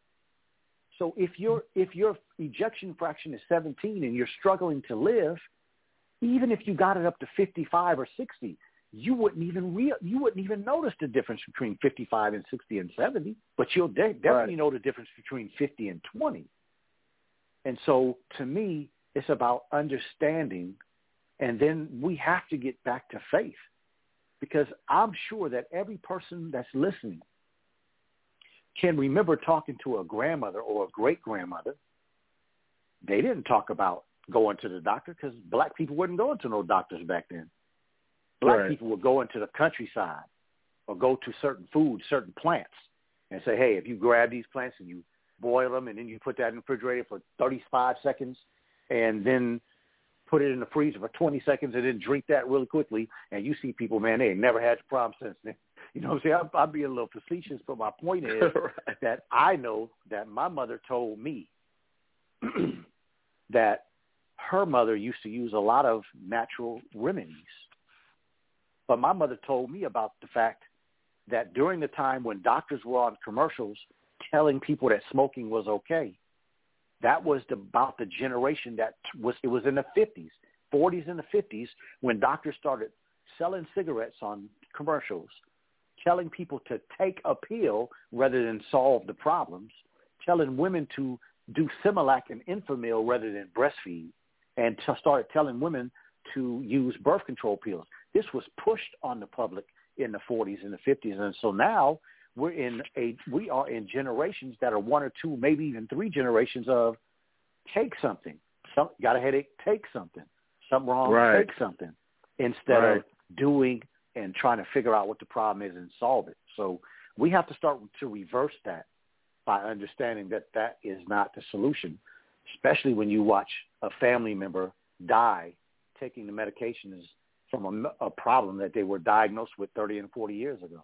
So if your ejection fraction is 17 and you're struggling to live, even if you got it up to 55 or 60, you wouldn't even notice the difference between 55 and 60 and 70, but you'll definitely know the difference between 50 and 20. And so to me, it's about understanding, and then we have to get back to faith, because I'm sure that every person that's listening can remember talking to a grandmother or a great-grandmother. They didn't talk about going to the doctor because black people weren't going to no doctors back then. Black people would go into the countryside or go to certain foods, certain plants, and say, hey, if you grab these plants and you boil them and then you put that in the refrigerator for 35 seconds and then put it in the freezer for 20 seconds and then drink that really quickly, and you see people, man, they ain't never had a problem since then. You know what I'm saying? I'm being a little facetious, but my point is that I know that my mother told me that her mother used to use a lot of natural remedies. But my mother told me about the fact that during the time when doctors were on commercials telling people that smoking was okay, that was about the generation it was in the 40s and the 50s, when doctors started selling cigarettes on commercials, telling people to take a pill rather than solve the problems, telling women to do Similac and Enfamil rather than breastfeed, and started telling women to use birth control pills. This was pushed on the public in the 40s and the 50s. And so now we are in generations that are 1 or 2, maybe even 3 generations of take something. Got a headache, take something. Something wrong, right. take something. Instead of doing and trying to figure out what the problem is and solve it. So we have to start to reverse that by understanding that that is not the solution, especially when you watch a family member die taking the medications from a problem that they were diagnosed with 30 and 40 years ago.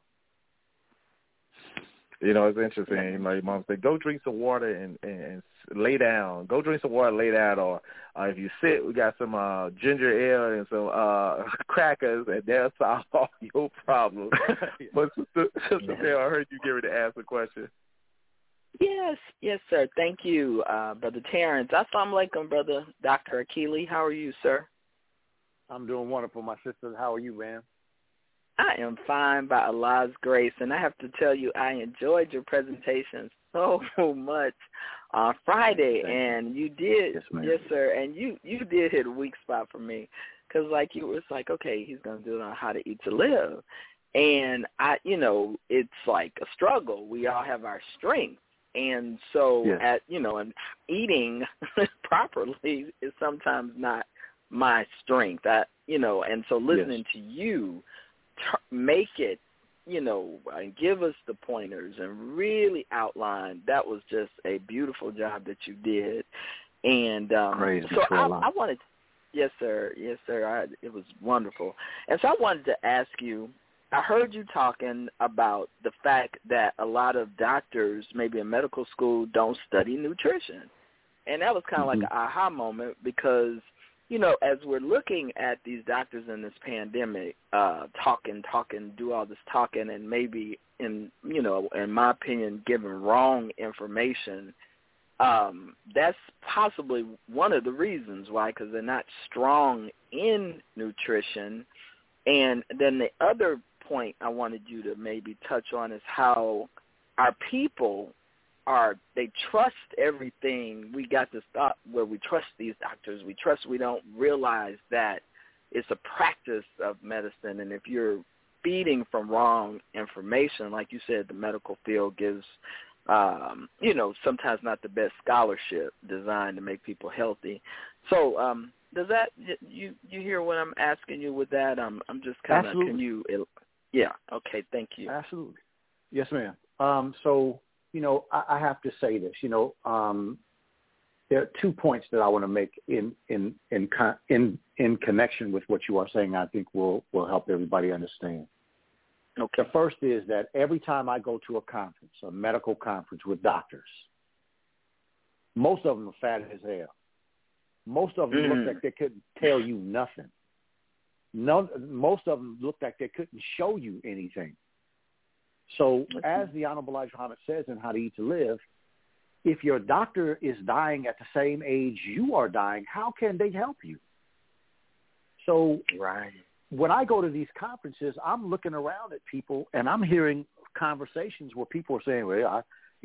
You know, it's interesting. You know, your mom said, go drink some water and lay down. Go drink some water, lay down. Or if you sit, we got some ginger ale and some crackers, and they'll solve all your problems. But Sister Bell, I heard you get ready to ask a question. Yes, sir. Thank you, Brother Terrence. Assalamu alaikum, Brother Dr. Akili. How are you, sir? I'm doing wonderful, my sister. How are you, man? I am fine by Allah's grace, and I have to tell you, I enjoyed your presentation so much on Friday, and you did, yes, sir, and you did hit a weak spot for me, because like you was like, okay, he's gonna do it on how to eat to live, and it's like a struggle. We all have our strengths, and so and eating properly is sometimes not my strength. And so listening to you. Make it, and give us the pointers and really outline. That was just a beautiful job that you did. And so I wanted, yes, sir. It was wonderful. And so I wanted to ask you, I heard you talking about the fact that a lot of doctors, maybe in medical school, don't study nutrition. And that was kind of like an aha moment because, as we're looking at these doctors in this pandemic, talking, do all this talking, and maybe in my opinion, giving wrong information, that's possibly one of the reasons why, because they're not strong in nutrition. And then the other point I wanted you to maybe touch on is how our people they trust everything. We got this thought where we trust these doctors. We don't realize that it's a practice of medicine. And if you're feeding from wrong information, like you said, the medical field gives, sometimes not the best scholarship designed to make people healthy. So does that, you hear what I'm asking you with that? I'm just kind of, can you, okay, thank you. Absolutely. Yes, ma'am. So, I have to say this. There are 2 points that I want to make in connection with what you are saying. I think will help everybody understand. Okay. The first is that every time I go to a conference, a medical conference with doctors, most of them are fat as hell. Most of them look like they couldn't tell you nothing. Most of them look like they couldn't show you anything. So as the Honorable Elijah Muhammad says in How to Eat to Live, if your doctor is dying at the same age you are dying, how can they help you? So when I go to these conferences, I'm looking around at people and I'm hearing conversations where people are saying, well,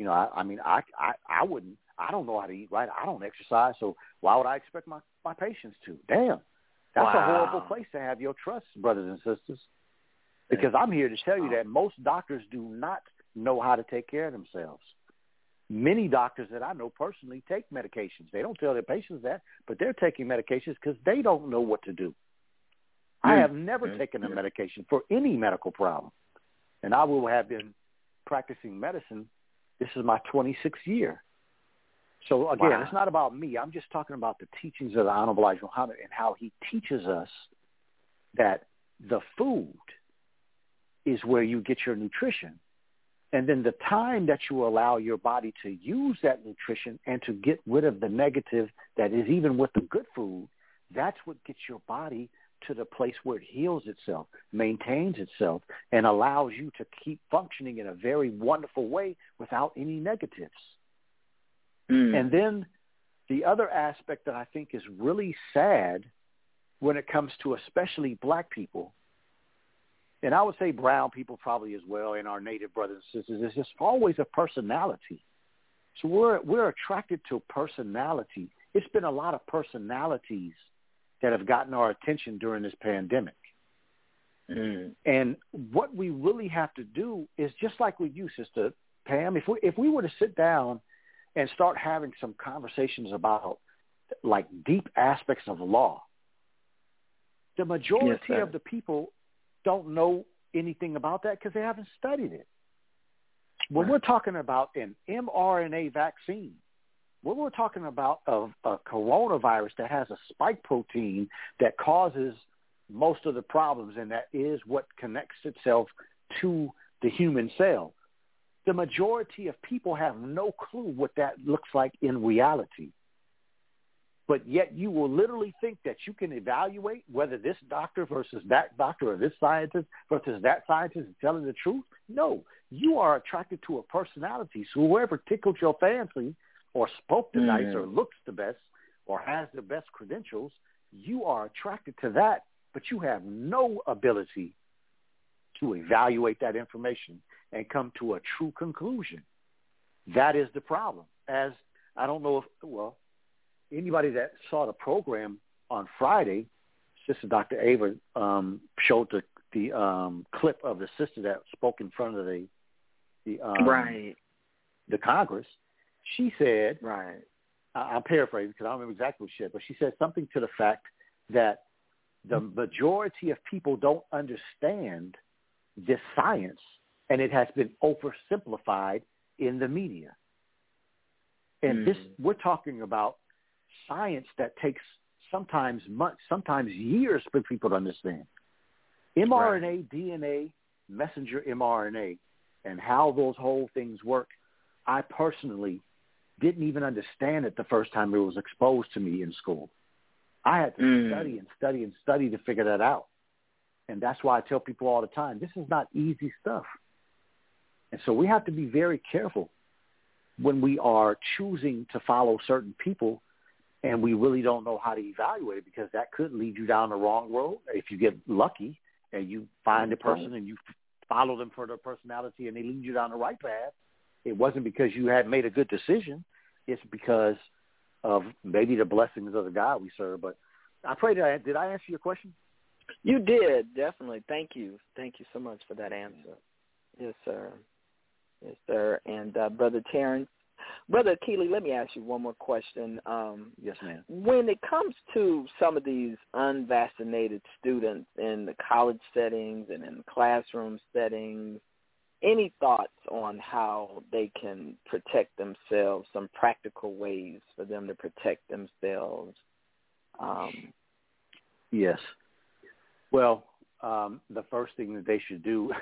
I wouldn't, I don't know how to eat right. I don't exercise. So why would I expect my patients to? Damn. That's a horrible place to have your trust, brothers and sisters. Because I'm here to tell you that most doctors do not know how to take care of themselves. Many doctors that I know personally take medications. They don't tell their patients that, but they're taking medications because they don't know what to do. I have never taken a medication for any medical problem, and I will have been practicing medicine. This is my 26th year. So, again, it's not about me. I'm just talking about the teachings of the Honorable Elijah Muhammad and how he teaches us that the food is where you get your nutrition. And then the time that you allow your body to use that nutrition and to get rid of the negative that is even with the good food, that's what gets your body to the place where it heals itself, maintains itself, and allows you to keep functioning in a very wonderful way without any negatives. And then the other aspect that I think is really sad when it comes to especially black people, and I would say brown people probably as well, and our native brothers and sisters, is just always a personality. So we're attracted to personality. It's been a lot of personalities that have gotten our attention during this pandemic. And what we really have to do is just like with you, Sister Pam, if we were to sit down and start having some conversations about like deep aspects of law, the majority of the people don't know anything about that because they haven't studied it. When we're talking about an mRNA vaccine, when we're talking about a coronavirus that has a spike protein that causes most of the problems, and that is what connects itself to the human cell, the majority of people have no clue what that looks like in reality. But yet you will literally think that you can evaluate whether this doctor versus that doctor or this scientist versus that scientist is telling the truth. No, you are attracted to a personality. So whoever tickled your fancy or spoke the nice or looks the best or has the best credentials, you are attracted to that, but you have no ability to evaluate that information and come to a true conclusion. That is the problem. As I don't know if, anybody that saw the program on Friday, Sister Dr. Ava showed the clip of the sister that spoke in front of the Congress. She said, I'm paraphrasing because I don't remember exactly what she said, but she said something to the fact that the majority of people don't understand this science, and it has been oversimplified in the media. And this, we're talking about science that takes sometimes months, sometimes years for people to understand. mRNA, DNA, messenger mRNA, and how those whole things work, I personally didn't even understand it the first time it was exposed to me in school. I had to study and study and study to figure that out. And that's why I tell people all the time, this is not easy stuff. And so we have to be very careful when we are choosing to follow certain people and we really don't know how to evaluate it, because that could lead you down the wrong road. If you get lucky and you find a person and you follow them for their personality and they lead you down the right path, it wasn't because you had made a good decision. It's because of maybe the blessings of the God we serve. But I pray that did I answer your question? You did, definitely. Thank you. Thank you so much for that answer. Yes, sir. Yes, sir. And Brother Terrence, Brother Keeley, let me ask you one more question. Yes, ma'am. When it comes to some of these unvaccinated students in the college settings and in classroom settings, any thoughts on how they can protect themselves, some practical ways for them to protect themselves? Yes. Well, the first thing that they should do,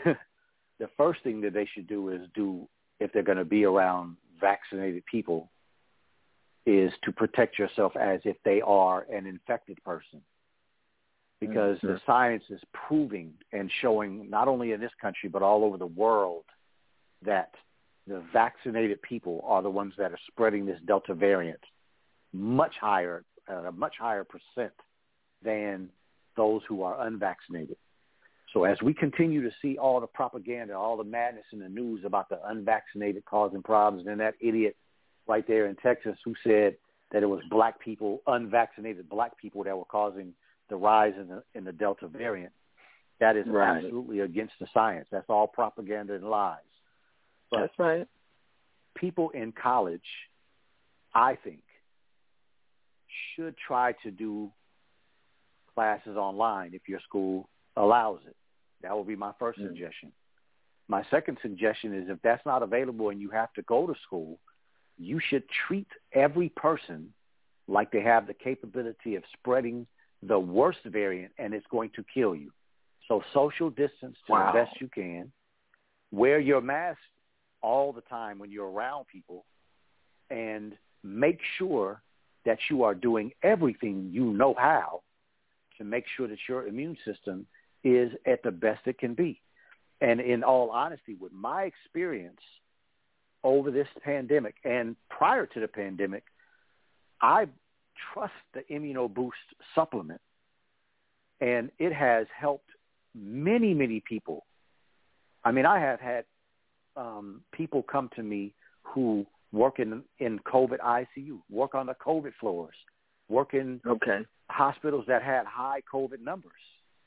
if they're going to be around vaccinated people, is to protect yourself as if they are an infected person. Because the science is proving and showing, not only in this country, but all over the world, that the vaccinated people are the ones that are spreading this Delta variant much higher, a much higher percent than those who are unvaccinated. So as we continue to see all the propaganda, all the madness in the news about the unvaccinated causing problems, and that idiot right there in Texas who said that it was black people, unvaccinated black people, that were causing the rise in the Delta variant, that is absolutely against the science. That's all propaganda and lies. But that's right. People in college, I think, should try to do classes online if your school allows it. That would be my first suggestion. My second suggestion is, if that's not available and you have to go to school, you should treat every person like they have the capability of spreading the worst variant, and it's going to kill you. So social distance to the best you can. Wear your mask all the time when you're around people, and make sure that you are doing everything you know how to make sure that your immune system is at the best it can be. And in all honesty, with my experience over this pandemic and prior to the pandemic, I trust the ImmunoBoost supplement, and it has helped many, many people. I mean, I have had people come to me who work in COVID ICU, work on the COVID floors, work in hospitals that had high COVID numbers.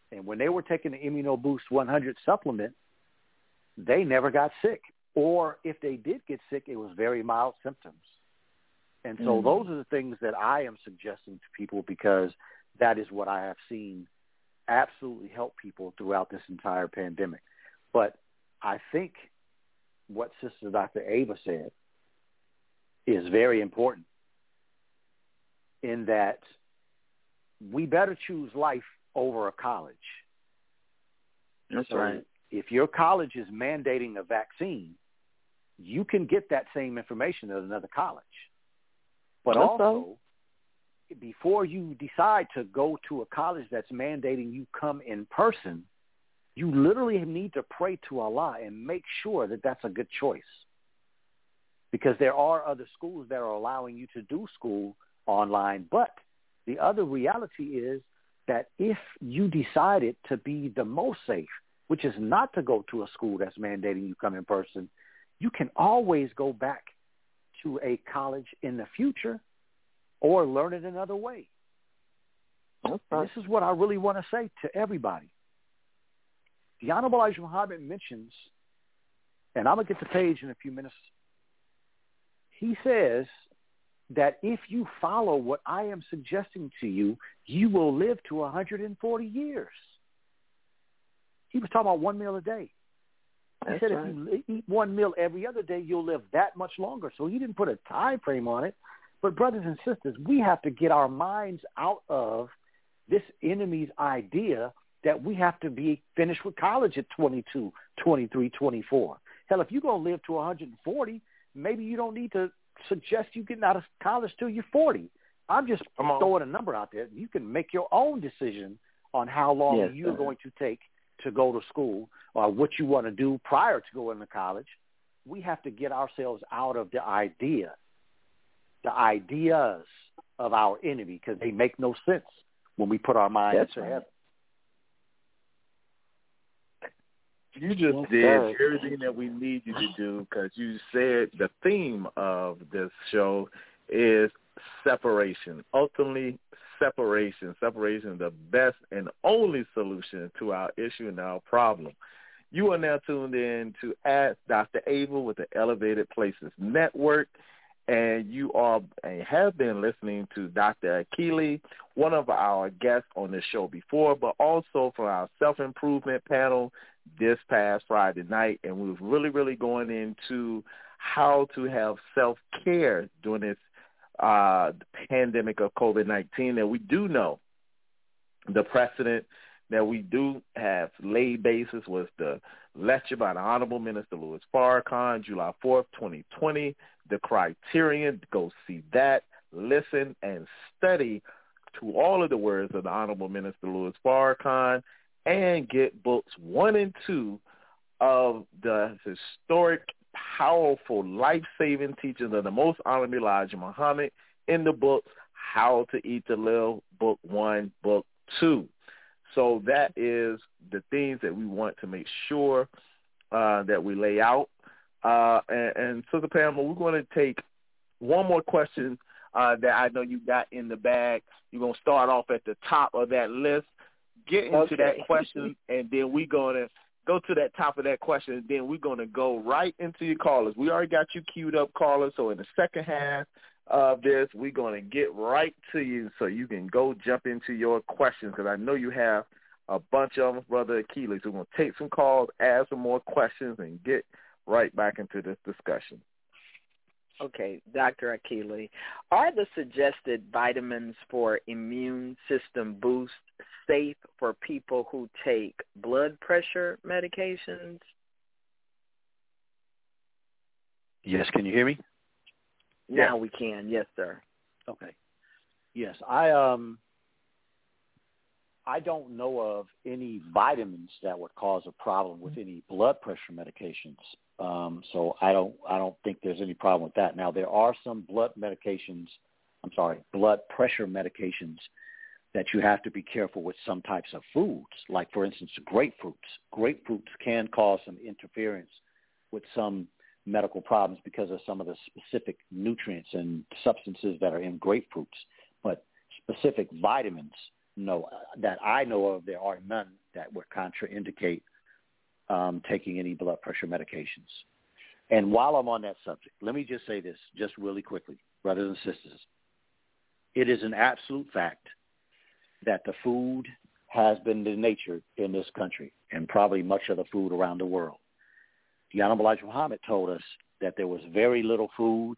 And when they were taking the ImmunoBoost 100 supplement, they never got sick. Or if they did get sick, it was very mild symptoms. And so those are the things that I am suggesting to people, because that is what I have seen absolutely help people throughout this entire pandemic. But I think what Sister Dr. Ava said is very important, in that we better choose life over a college. That's right. If your college is mandating a vaccine, you can get that same information at another college. But also, before you decide to go to a college that's mandating you come in person, you literally need to pray to Allah and make sure that that's a good choice. Because there are other schools that are allowing you to do school online. But the other reality is that if you decided to be the most safe, which is not to go to a school that's mandating you come in person, you can always go back to a college in the future or learn it another way. And this is what I really want to say to everybody. The Honorable Elijah Muhammad mentions, and I'm going to get the page in a few minutes, he says that if you follow what I am suggesting to you, you will live to 140 years. He was talking about 1 meal a day. He said if you eat 1 meal every other day, you'll live that much longer. So he didn't put a time frame on it. But brothers and sisters, we have to get our minds out of this enemy's idea that we have to be finished with college at 22, 23, 24. Hell, if you're going to live to 140, maybe you don't need to suggest you getting out of college till you're 40. I'm just throwing a number out there. You can make your own decision on how long you're going to take to go to school or what you want to do prior to going to college. We have to get ourselves out of the ideas of our enemy, because they make no sense when we put our minds to heaven. You just did everything that we need you to do, because you said the theme of this show is separation. Ultimately, separation. Separation is the best and only solution to our issue and our problem. You are now tuned in to Ask Dr. Ava with the Elevated Places Network, and you are and have been listening to Dr. Akili, one of our guests on the show before, but also from our self-improvement panel this past Friday night. And we were really going into how to have self-care during this pandemic of COVID-19. And we do know the precedent that we do have laid basis was the lecture by the Honorable Minister Louis Farrakhan, July 4th, 2020, The Criterion. Go see that, listen, and study to all of the words of the Honorable Minister Louis Farrakhan, and get books 1 and 2 of the historic, powerful, life-saving teachings of the Most Honorable Elijah Muhammad in the books How to Eat to Live, Book 1, Book 2. So that is the things that we want to make sure that we lay out. And so, Pamela, we're going to take one more question that I know you got in the bag. You're going to start off at the top of that list, get into that question, and then we're going to go to that top of that question, and then we're going to go right into your callers. We already got you queued up, callers, so in the second half of this, we're going to get right to you so you can go jump into your questions, because I know you have a bunch of them, Brother Achilles. So we're going to take some calls, ask some more questions, and get right back into this discussion. Okay, Dr. Akili, are the suggested vitamins for immune system boost safe for people who take blood pressure medications? Yes, can you hear me? Now we can, yes, sir. Okay. Yes, I don't know of any vitamins that would cause a problem with any blood pressure medications. So I don't think there's any problem with that. Now, there are some blood pressure medications that you have to be careful with some types of foods, like, for instance, grapefruits. Grapefruits can cause some interference with some medical problems because of some of the specific nutrients and substances that are in grapefruits. But specific vitamins no, that I know of, there are none that would contraindicate taking any blood pressure medications. And while I'm on that subject, let me just say this just really quickly, brothers and sisters. It is an absolute fact that the food has been denatured in this country and probably much of the food around the world. The Honorable Elijah Muhammad told us that there was very little food,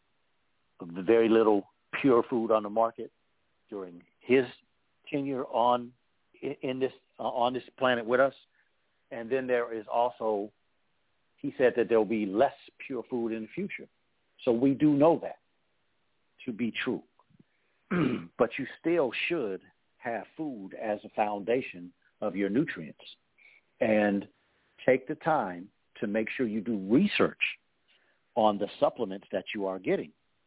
very little pure food on the market during his tenure on this planet with us. And then there is also, he said that there will be less pure food in the future. So we do know that to be true. But you still should have food as a foundation of your nutrients. And take the time to make sure you do research on the supplements that you are getting.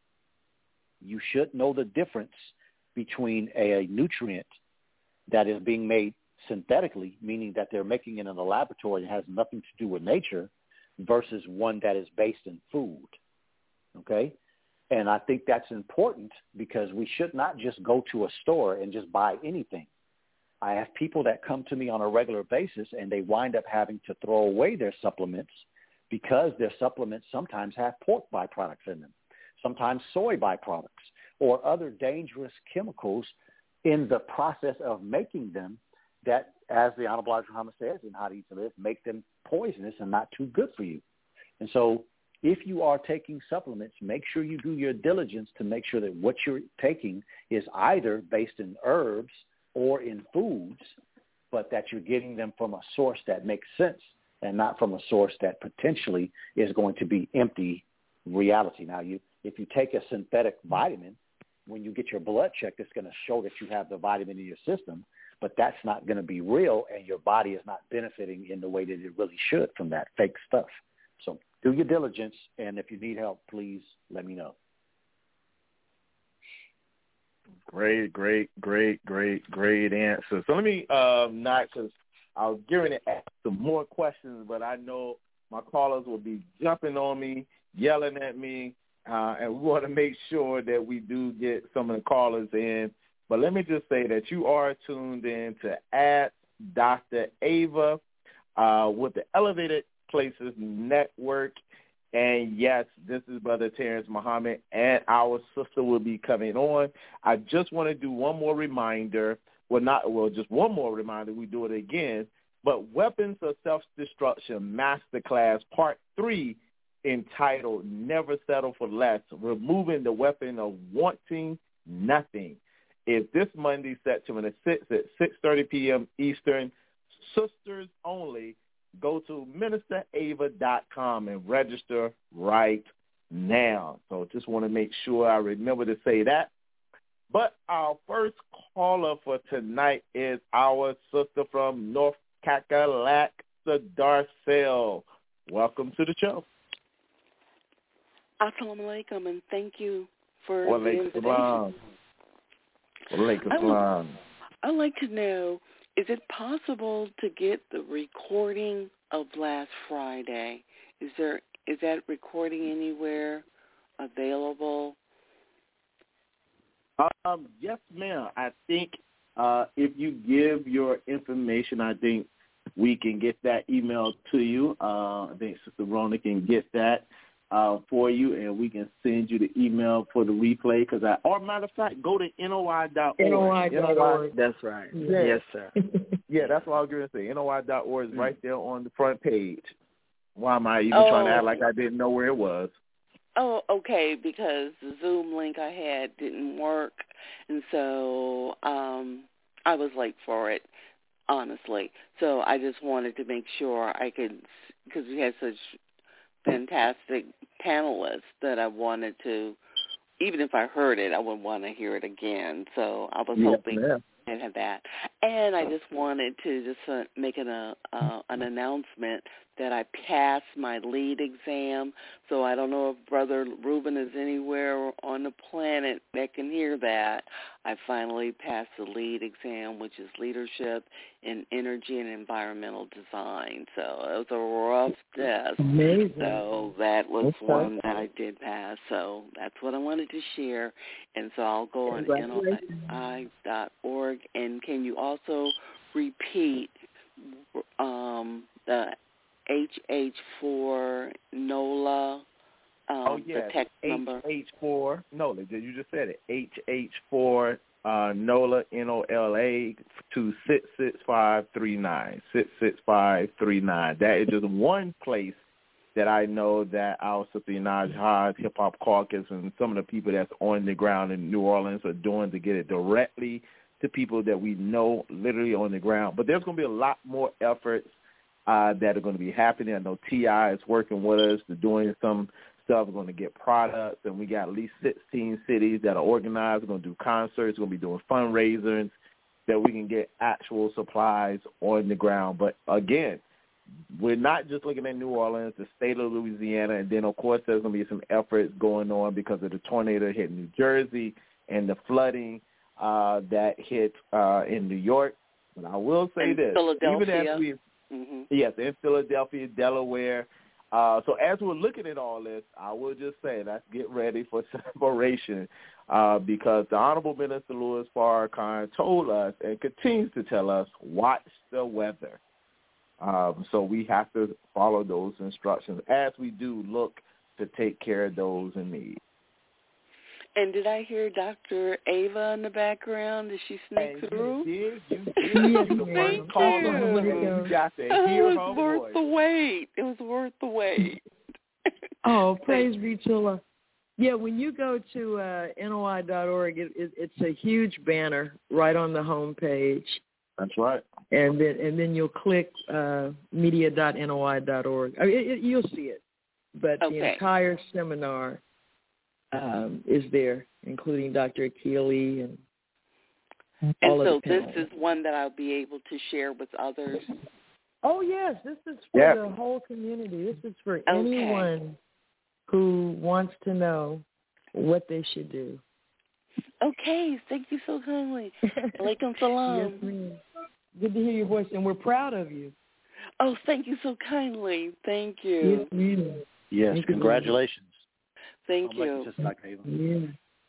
You should know the difference between a nutrient that is being made synthetically, meaning that they're making it in a laboratory and has nothing to do with nature, versus one that is based in food. Okay? And I think that's important because we should not just go to a store and just buy anything. I have people that come to me on a regular basis and they wind up having to throw away their supplements because their supplements sometimes have pork byproducts in them, sometimes soy byproducts, or other dangerous chemicals in the process of making them that, as the Honorable Elijah Muhammad says in How to Eat to Live, make them poisonous and not too good for you. And so if you are taking supplements, make sure you do your diligence to make sure that what you're taking is either based in herbs or in foods, but that you're getting them from a source that makes sense and not from a source that potentially is going to be empty reality. Now, if you take a synthetic vitamin, when you get your blood checked, it's going to show that you have the vitamin in your system, but that's not going to be real, and your body is not benefiting in the way that it really should from that fake stuff. So do your diligence, and if you need help, please let me know. Great answer. So let me not, because I was going to ask some more questions, but I know my callers will be jumping on me, yelling at me, and we want to make sure that we do get some of the callers in. But let me just say that you are tuned in to Ask Dr. Ava with the Elevated Places Network. And, yes, this is Brother Terrence Muhammad, and our sister will be coming on. I just want to do one more reminder. Just one more reminder. We do it again. But Weapons of Self-Destruction Masterclass Part 3, entitled Never Settle for Less, Removing the Weapon of Wanting Nothing, is this Monday, September the 6th at 6:30 p.m. Eastern. Sisters only. Go to ministerava.com and register right now. So just want to make sure I remember to say that. But our first caller for tonight is our sister from North Cackalack, Darcel. Welcome to the show. Assalamu alaikum, and thank you for the invitation. I'd like to know, is it possible to get the recording of last Friday? Is that recording anywhere available? Yes, ma'am. I think if you give your information, I think we can get that email to you. I think Sister Rona can get that for you, and we can send you the email for the replay. Or matter of fact, go to NOI.org. NOI.org. That's right. Yeah. Yes, sir. Yeah, that's what I was going to say. NOI.org is right there on the front page. Why am I even trying to act like I didn't know where it was? Oh, okay, because the Zoom link I had didn't work, and so I was late for it, honestly. So I just wanted to make sure I could, because we had such fantastic panelists that I wanted to, even if I heard it, I would want to hear it again. So I was hoping I'd have that. And I just wanted to just make an announcement that I passed my lead exam. So I don't know if Brother Reuben is anywhere on the planet that can hear that. I finally passed the lead exam, which is Leadership in Energy and Environmental Design. So it was a rough test. Amazing. So that was one that I did pass. So that's what I wanted to share. And so I'll go on NOI.org. And can you also repeat the HH4 NOLA, the text number? HH4 NOLA. You just said it. HH4 NOLA, NOLA, to 66539. 66539. That is just one place that I know that our Sister Yanaj Hodge, Hip Hop Caucus, and some of the people that's on the ground in New Orleans are doing to get it directly to people that we know literally on the ground. But there's going to be a lot more efforts that are going to be happening. I know T.I. is working with us. They're doing some stuff. We're going to get products, and we got at least 16 cities that are organized. We're going to do concerts. We're going to be doing fundraisers that we can get actual supplies on the ground. But, again, we're not just looking at New Orleans, the state of Louisiana, and then, of course, there's going to be some efforts going on because of the tornado hit New Jersey and the flooding that hit in New York. But I will say and this. Philadelphia. Even as we Yes, in Philadelphia, Delaware. So as we're looking at all this, I will just say, let's get ready for separation because the Honorable Minister Louis Farrakhan told us and continues to tell us, watch the weather. So we have to follow those instructions as we do look to take care of those in need. And did I hear Dr. Ava in the background? Did she sneak through? You did. Thank you. You got to hear her voice. It was worth the wait. It was worth the wait. Oh, praise be to Allah. Yeah, when you go to NOI.org, it's a huge banner right on the home page. That's right. And then you'll click media.noi.org. You'll see it. But the entire seminar is there, including Dr. Akili and all of the panel. This is one that I'll be able to share with others? Oh, yes. This is for the whole community. This is for anyone who wants to know what they should do. Okay. Thank you so kindly. Alaikum salam. Yes, ma'am. Good to hear your voice, and we're proud of you. Oh, thank you so kindly. Thank you. Yes, ma'am. Yes, thank congratulations. Thank you. Yeah.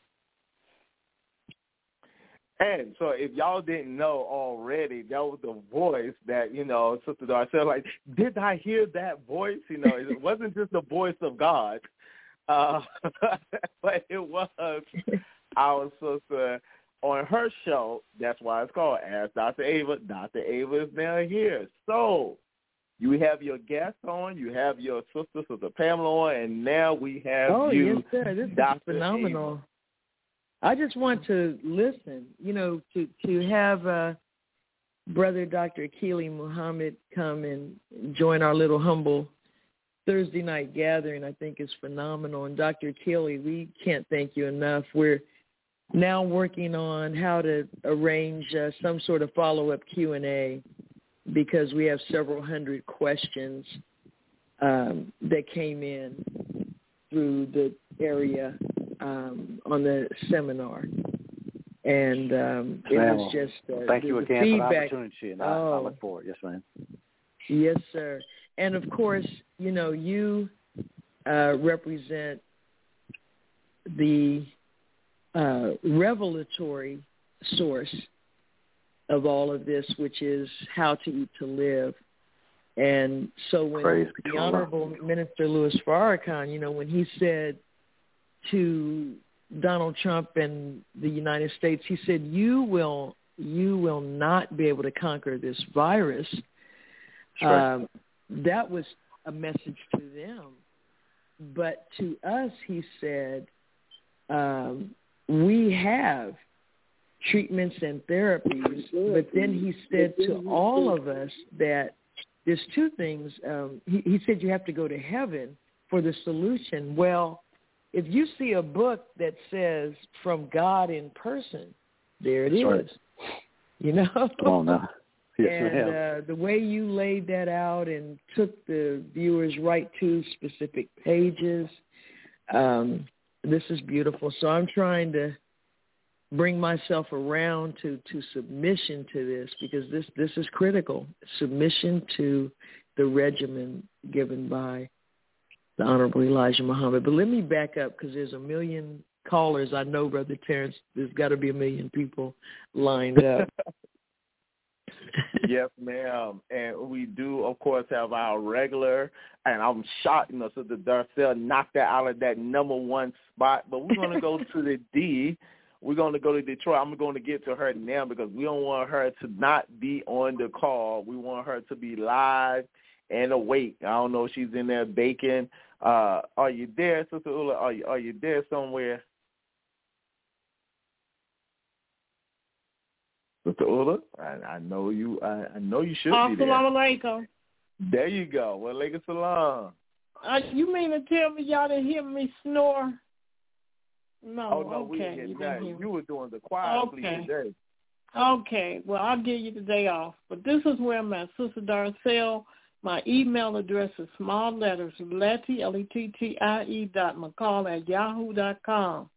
And so if y'all didn't know already, that was the voice that, Sister Darcel, like, did I hear that voice? It wasn't just the voice of God, but it was our sister on her show. That's why it's called Ask Dr. Ava. Dr. Ava is now here. So you have your guest on, you have your sister Pamela on, and now we have you. Oh, yes, sir. This Dr. is phenomenal. Ava. I just want to listen, to have Brother Dr. Akili Muhammad come and join our little humble Thursday night gathering, I think is phenomenal. And Dr. Akili, we can't thank you enough. We're now working on how to arrange some sort of follow-up Q&A because we have several hundred questions that came in through the area on the seminar. And it was just thank you again feedback. For the opportunity, and I look forward. Yes, ma'am. Yes, sir. And, of course, you represent the revelatory source of all of this, which is How to Eat to Live. And so when the Honorable Minister Louis Farrakhan, when he said to Donald Trump and the United States, he said, you will not be able to conquer this virus. Sure. That was a message to them. But to us, he said, we have treatments and therapies, but then he said to all of us that there's two things. He said you have to go to heaven for the solution. Well, if you see a book that says From God in Person, there it is. Right. you know. Come on now. Yes, and the way you laid that out and took the viewers right to specific pages, this is beautiful. So I'm trying to bring myself around to submission to this, because this is critical. Submission to the regimen given by the Honorable Elijah Muhammad. But let me back up, because there's a million callers. I know, Brother Terrence, there's got to be a million people lined up. Yes, ma'am. And we do, of course, have our regular, and I'm shocked, Sister Darcel knocked that out of that number one spot. But we're going to go to the D. We're going to go to Detroit. I'm going to get to her now, because we don't want her to not be on the call. We want her to be live and awake. I don't know if she's in there baking. Are you there, Sister Ula? Are you there somewhere? Sister Ula, I know you. I know you should be there. Assalamu alaikum. There you go. Wa alaikum salam. You mean to tell me y'all didn't hear me snore? No. Oh, no, okay. we didn't hear nothing. You were doing the quiet sleep today. Okay. Well, I'll give you the day off. But this is where I'm at. Sister Darcel, my email address is small letters, Lettie, LETTIE.McCall@yahoo.com.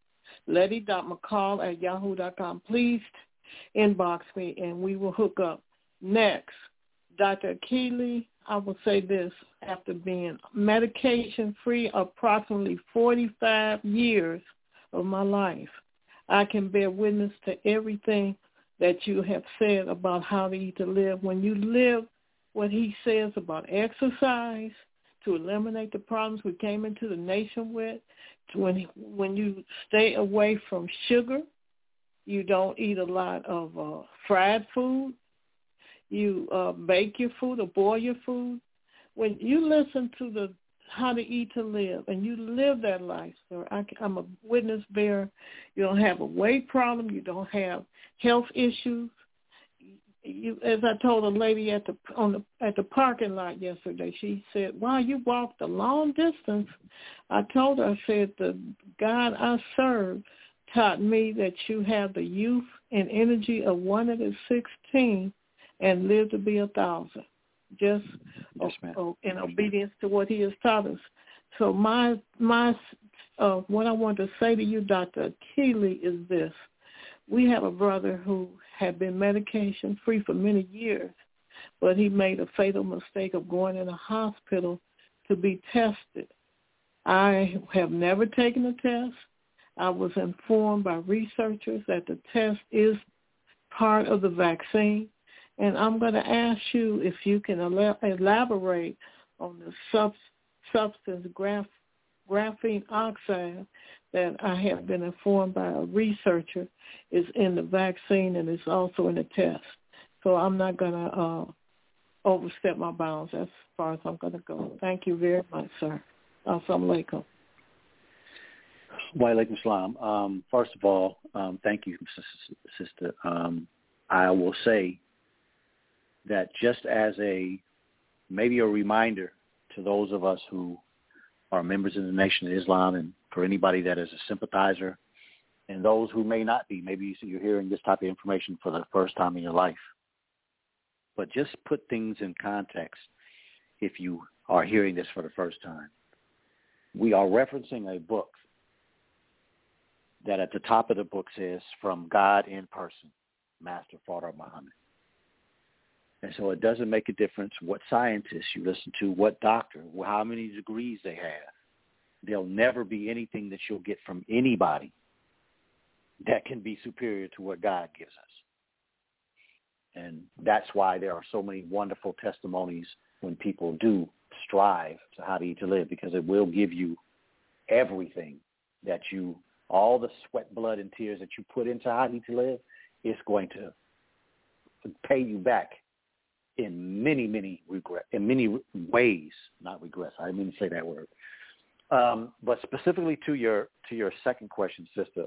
Lettie.McCall@yahoo.com. Please inbox me, and we will hook up. Next, Dr. Keeley, I will say this. After being medication-free approximately 45 years of my life, I can bear witness to everything that you have said about how to eat to live. When you live what he says about exercise to eliminate the problems we came into the nation with, when you stay away from sugar, you don't eat a lot of fried food, you bake your food or boil your food. When you listen to the how to eat to live, and you live that life, sir, I'm a witness bearer. You don't have a weight problem. You don't have health issues. You, as I told a lady at the parking lot yesterday, she said, "Wow, you walked a long distance." I told her, I said, "The God I serve taught me that you have the youth and energy of one that is 16 and live to be 1,000." Just in obedience to what he has taught us. So my what I want to say to you, Dr. Keeley, is this. We have a brother who had been medication-free for many years, but he made a fatal mistake of going in a hospital to be tested. I have never taken a test. I was informed by researchers that the test is part of the vaccine. And I'm going to ask you if you can elaborate on the substance graphene oxide that I have been informed by a researcher is in the vaccine and is also in the test. So I'm not going to overstep my bounds as far as I'm going to go. Thank you very much, sir. Assalamu alaikum. Wa alaikum salam. First of all, thank you, Sister. I will say that just as maybe a reminder to those of us who are members of the Nation of Islam, and for anybody that is a sympathizer, and those who may not be, maybe you're hearing this type of information for the first time in your life. But just put things in context if you are hearing this for the first time. We are referencing a book that at the top of the book says, "From God in Person, Master Fard Muhammad." And so it doesn't make a difference what scientists you listen to, what doctor, how many degrees they have. There'll never be anything that you'll get from anybody that can be superior to what God gives us. And that's why there are so many wonderful testimonies when people do strive to how to eat to live, because it will give you everything that all the sweat, blood, and tears that you put into how to eat to live, it's going to pay you back in many ways, not regrets. I didn't mean to say that word. But specifically to your second question, sister,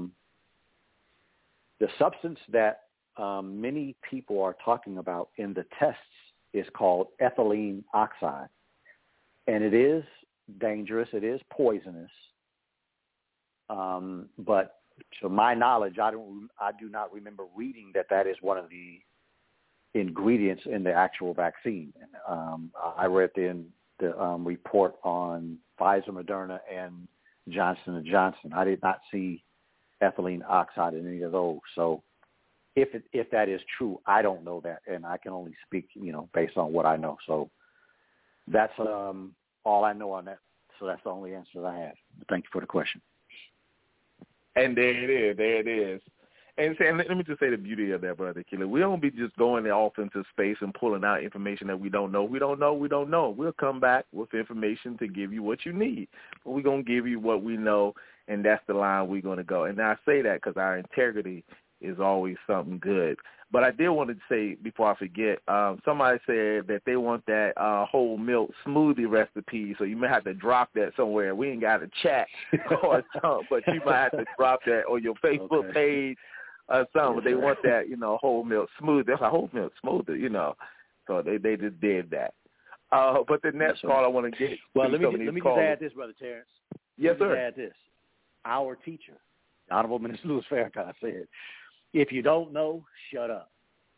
the substance that many people are talking about in the tests is called ethylene oxide, and it is dangerous. It is poisonous. But to my knowledge, I do not remember reading that is one of the ingredients in the actual vaccine. I read the report on Pfizer, Moderna, and Johnson & Johnson. I did not see ethylene oxide in any of those. So if that is true, I don't know that, and I can only speak, based on what I know. So that's all I know on that. So that's the only answer that I have. Thank you for the question. And there it is. And let me just say the beauty of that, Brother Keely. We don't be just going off into space and pulling out information that we don't know. We don't know. We'll come back with information to give you what you need. But we're going to give you what we know, and that's the line we're going to go. And I say that because our integrity is always something good. But I did want to say, before I forget, somebody said that they want that whole milk smoothie recipe, so you may have to drop that somewhere. We ain't got to chat or something, but you might have to drop that on your Facebook page or something. But they want that, whole milk smoothie. That's a whole milk smoothie, So they just did that. But the next call I want to get. Well, let me just add this, Brother Terrence. Yes, sir. Add this. Our teacher, Honorable Minister Louis Farrakhan, said, if you don't know, shut up.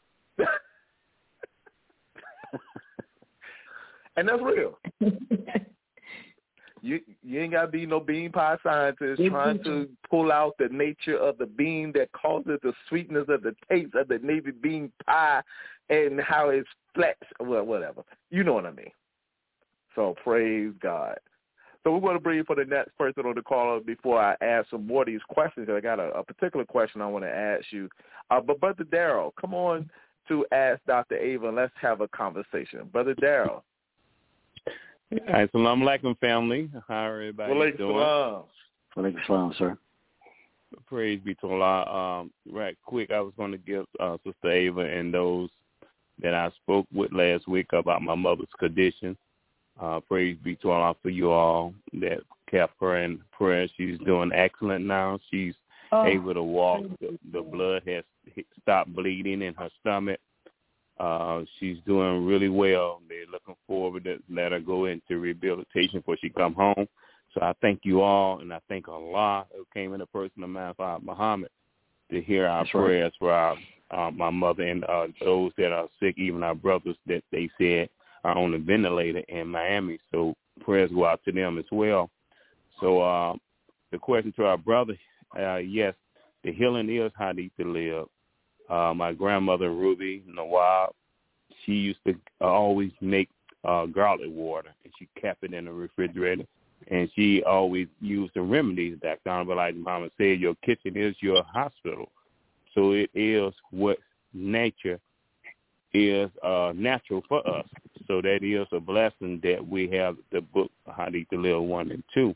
And that's real. You ain't got to be no bean pie scientist trying to pull out the nature of the bean that causes the sweetness of the taste of the navy bean pie and how it's flat. Well, whatever. You know what I mean. So praise God. So we're going to bring you for the next person on the call before I ask some more of these questions. I got a particular question I want to ask you. But Brother Darrell, come on to ask Dr. Ava, and let's have a conversation. Brother Darrell. Assalamu alaikum, family. How everybody doing? Wa alaikum salam, sir. Praise be to Allah. Right quick, I was going to give Sister Ava and those that I spoke with last week about my mother's condition. Praise be to Allah for you all that kept her in prayer. She's doing excellent now. She's able to walk. The blood has stopped bleeding in her stomach. She's doing really well. They're looking forward to let her go into rehabilitation before she come home. So I thank you all, and I thank Allah who came in the person of Prophet Muhammad to hear our prayers for my mother and those that are sick, even our brothers that they said are on the ventilator in Miami. So prayers go out to them as well. So the question to our brother, yes, the healing is how deep to live. My grandmother, Ruby Nawab, she used to always make garlic water, and she kept it in the refrigerator. And she always used the remedies that Honorable Elijah Muhammad said, your kitchen is your hospital. So it is what nature is natural for us. So that is a blessing that we have the book How Deep to Live 1 and 2.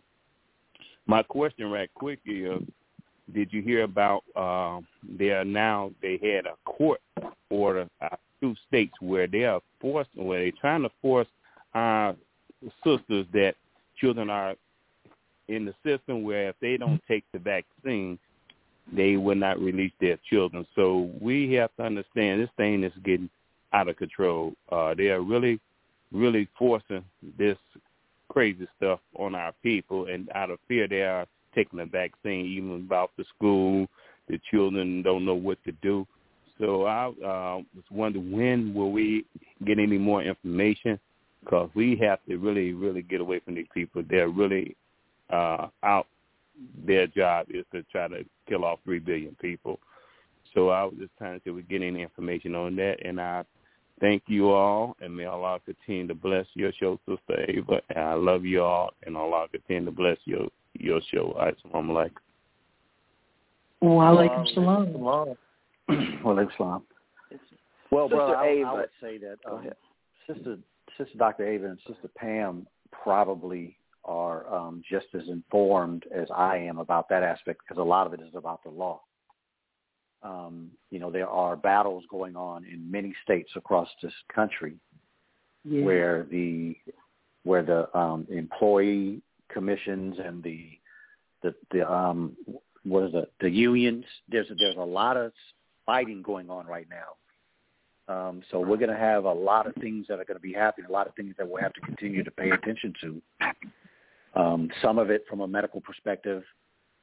My question right quick is, did you hear about they had a court order 2 states where they're trying to force our sisters that children are in the system where if they don't take the vaccine, they will not release their children. So we have to understand this thing is getting out of control. They are really, really forcing this crazy stuff on our people, and out of fear they are taking the vaccine, even about the school. The children don't know what to do. So I was wondering, when will we get any more information? Because we have to really, really get away from these people. They're really out. Their job is to try to kill off 3 billion people. So I was just trying to see if we get any information on that. And I thank you all, and may Allah continue to bless your show, Sister Ava. And I love you all, and Allah continue to bless your show. Assalamu alaikum. Wa alaikum salam. Wa alaikum salam. Well, brother, I would say that Sister Dr. Ava and Sister Pam probably are just as informed as I am about that aspect, because a lot of it is about the law. There are battles going on in many states across this country where the employee commissions and the unions, there's a lot of fighting going on right now. So we're going to have a lot of things that are going to be happening, a lot of things that we'll have to continue to pay attention to. Some of it from a medical perspective,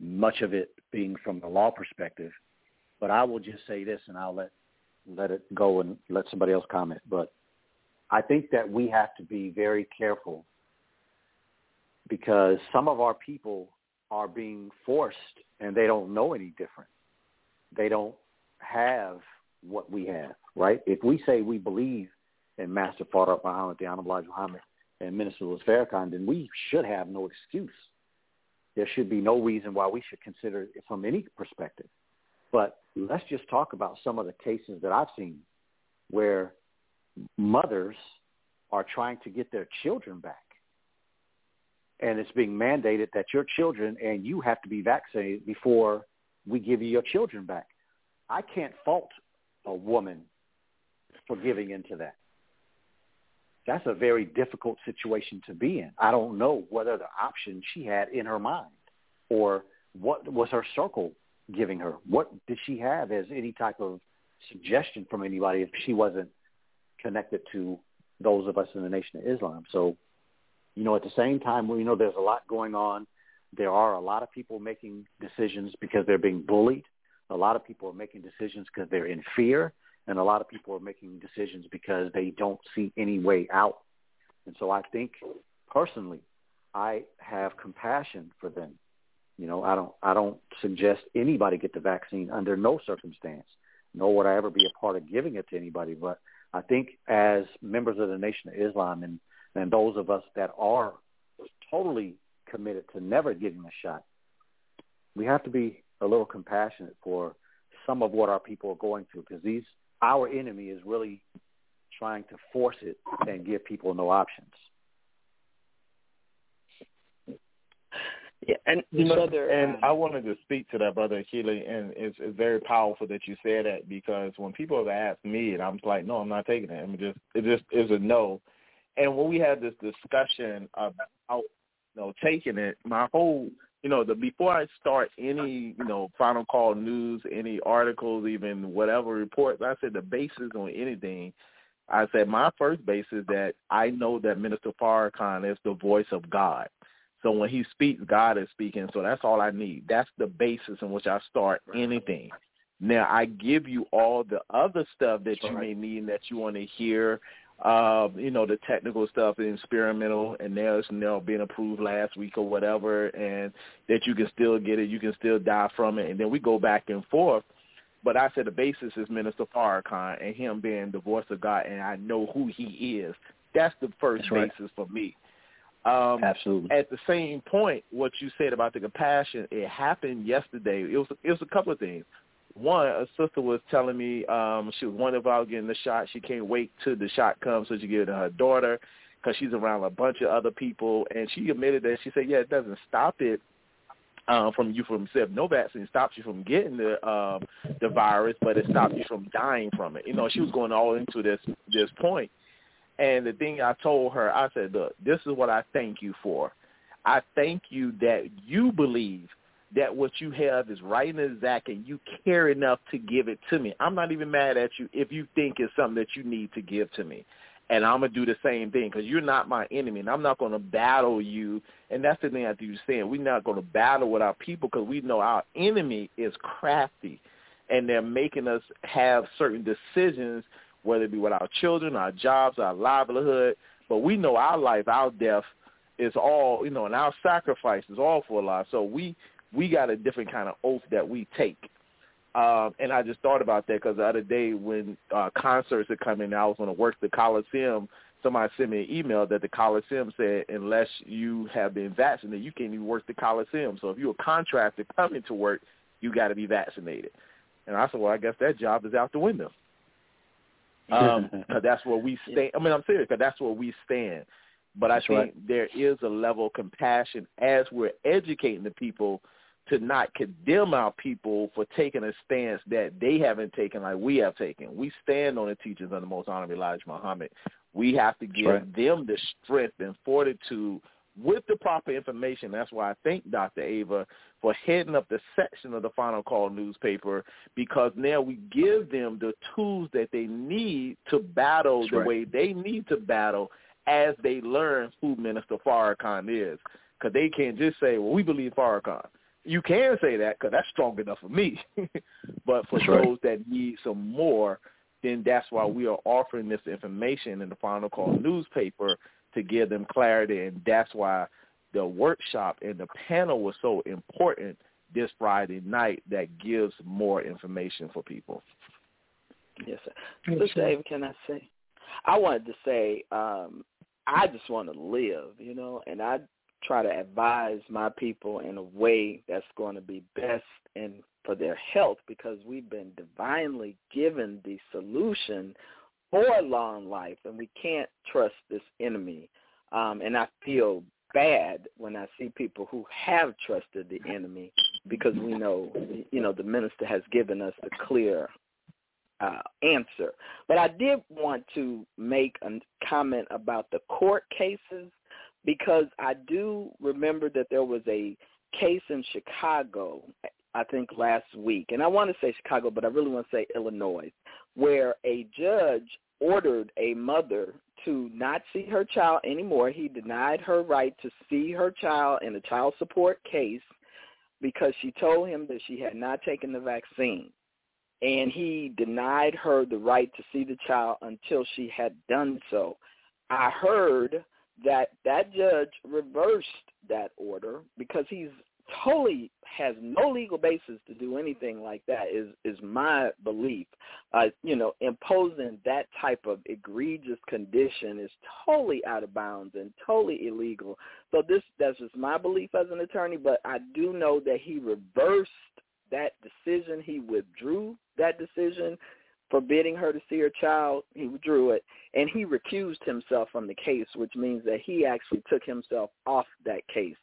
much of it being from the law perspective. But I will just say this, and I'll let it go and let somebody else comment. But I think that we have to be very careful because some of our people are being forced and they don't know any different. They don't have what we have, right? If we say we believe in Master Fard Muhammad, the Honorable Elijah Muhammad, and Minister Louis Farrakhan, then we should have no excuse. There should be no reason why we should consider it from any perspective. But let's just talk about some of the cases that I've seen where mothers are trying to get their children back. And it's being mandated that your children and you have to be vaccinated before we give you your children back. I can't fault a woman for giving into that. That's a very difficult situation to be in. I don't know whether the option she had in her mind or what was her circle giving her. What did she have as any type of suggestion from anybody if she wasn't connected to those of us in the Nation of Islam? So, at the same time, we know there's a lot going on. There are a lot of people making decisions because they're being bullied. A lot of people are making decisions because they're in fear. And a lot of people are making decisions because they don't see any way out. And so I think, personally, I have compassion for them. I don't suggest anybody get the vaccine under no circumstance, nor would I ever be a part of giving it to anybody. But I think as members of the Nation of Islam and those of us that are totally committed to never getting a shot, we have to be a little compassionate for some of what our people are going through, because our enemy is really trying to force it and give people no options. Yeah, and I wanted to speak to that, Brother Keely, and it's very powerful that you said that, because when people have asked me, and I'm like, no, I'm not taking it. It just is a no. And when we had this discussion about taking it, my whole before I start any, Final Call news, any articles, even whatever reports, I said the basis on anything, I said my first base is that I know that Minister Farrakhan is the voice of God. So when he speaks, God is speaking. So that's all I need. That's the basis in which I start anything. Now, I give you all the other stuff that you may need and that you want to hear, the technical stuff, the experimental, and now being approved last week or whatever, and that you can still get it, you can still die from it, and then we go back and forth. But I said the basis is Minister Farrakhan and him being the voice of God, and I know who he is. That's the first basis for me. Absolutely. At the same point, what you said about the compassion, it happened yesterday. It was a couple of things. One, a sister was telling me she was wondering about getting the shot. She can't wait till the shot comes so she can give it to her daughter because she's around a bunch of other people. And she admitted that. She said, it doesn't stop it from yourself. No vaccine stops you from getting the virus, but it stops you from dying from it. She was going all into this point. And the thing I told her, I said, look, this is what I thank you for. I thank you that you believe that what you have is right and exact and you care enough to give it to me. I'm not even mad at you if you think it's something that you need to give to me. And I'm going to do the same thing because you're not my enemy, and I'm not going to battle you. And that's the thing I do saying. We're not going to battle with our people because we know our enemy is crafty, and they're making us have certain decisions, whether it be with our children, our jobs, our livelihood. But we know our life, our death is all, and our sacrifice is all for Allah. So we got a different kind of oath that we take. And I just thought about that because the other day when concerts are coming, I was going to work the Coliseum. Somebody sent me an email that the Coliseum said, unless you have been vaccinated, you can't even work the Coliseum. So if you're a contractor coming to work, you got to be vaccinated. And I said, well, I guess that job is out the window. Because that's where we stand. I'm serious, because that's where we stand. But I think there is a level of compassion as we're educating the people to not condemn our people for taking a stance that they haven't taken like we have taken. We stand on the teachings of the Most Honorable Elijah Muhammad. We have to give them the strength and fortitude with the proper information. That's why I thank Dr. Ava for heading up the section of the Final Call newspaper, because now we give them the tools that they need to battle the way they need to battle as they learn who Minister Farrakhan is. Because they can't just say, well, we believe Farrakhan. you can say that because that's strong enough for me. But for those that need some more, then that's why we are offering this information in the Final Call newspaper to give them clarity, and that's why the workshop and the panel was so important this Friday night that gives more information for people. Yes, sir. Sister Ava, can I say? I wanted to say I just want to live, and I try to advise my people in a way that's going to be best and for their health, because we've been divinely given the solution for long life, and we can't trust this enemy. And I feel bad when I see people who have trusted the enemy, because we know, the minister has given us the clear answer. But I did want to make a comment about the court cases, because I do remember that there was a case in Chicago, I think last week, and I want to say Chicago, but I really want to say Illinois, where a judge ordered a mother to not see her child anymore. He denied her right to see her child in a child support case because she told him that she had not taken the vaccine. And he denied her the right to see the child until she had done so. I heard that judge reversed that order because he's totally has no legal basis to do anything like that, is my belief. Imposing that type of egregious condition is totally out of bounds and totally illegal. So that's just my belief as an attorney, but I do know that he reversed that decision. He withdrew that decision forbidding her to see her child. He withdrew it, and he recused himself from the case, which means that he actually took himself off that case.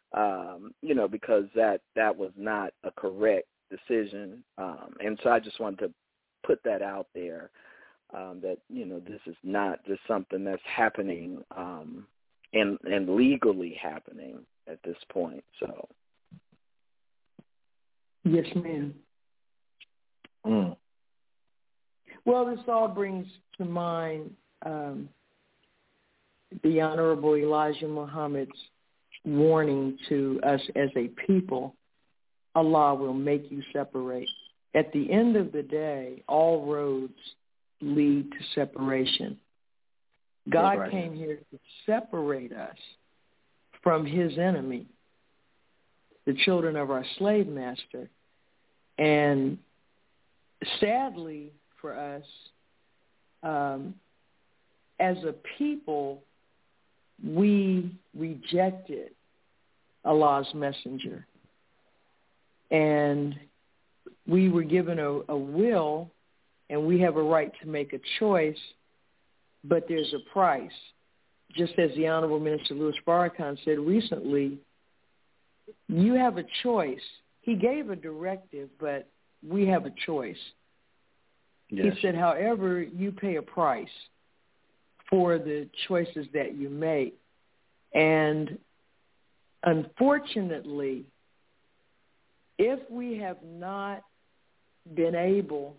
Because that was not a correct decision. And so I just wanted to put that out there, that, this is not just something that's happening and legally happening at this point. So. Yes, ma'am. Well, this all brings to mind the Honorable Elijah Muhammad's warning to us as a people: Allah will make you separate. At the end of the day, all roads lead to separation. God came here to separate us from his enemy, the children of our slave master. And sadly for us, as a people, we rejected Allah's messenger. And we were given a will, and we have a right to make a choice, but there's a price. Just as the Honorable Minister Louis Farrakhan said recently, you have a choice. He gave a directive, but we have a choice. Yes. He said, however, you pay a price for the choices that you make. And unfortunately, if we have not been able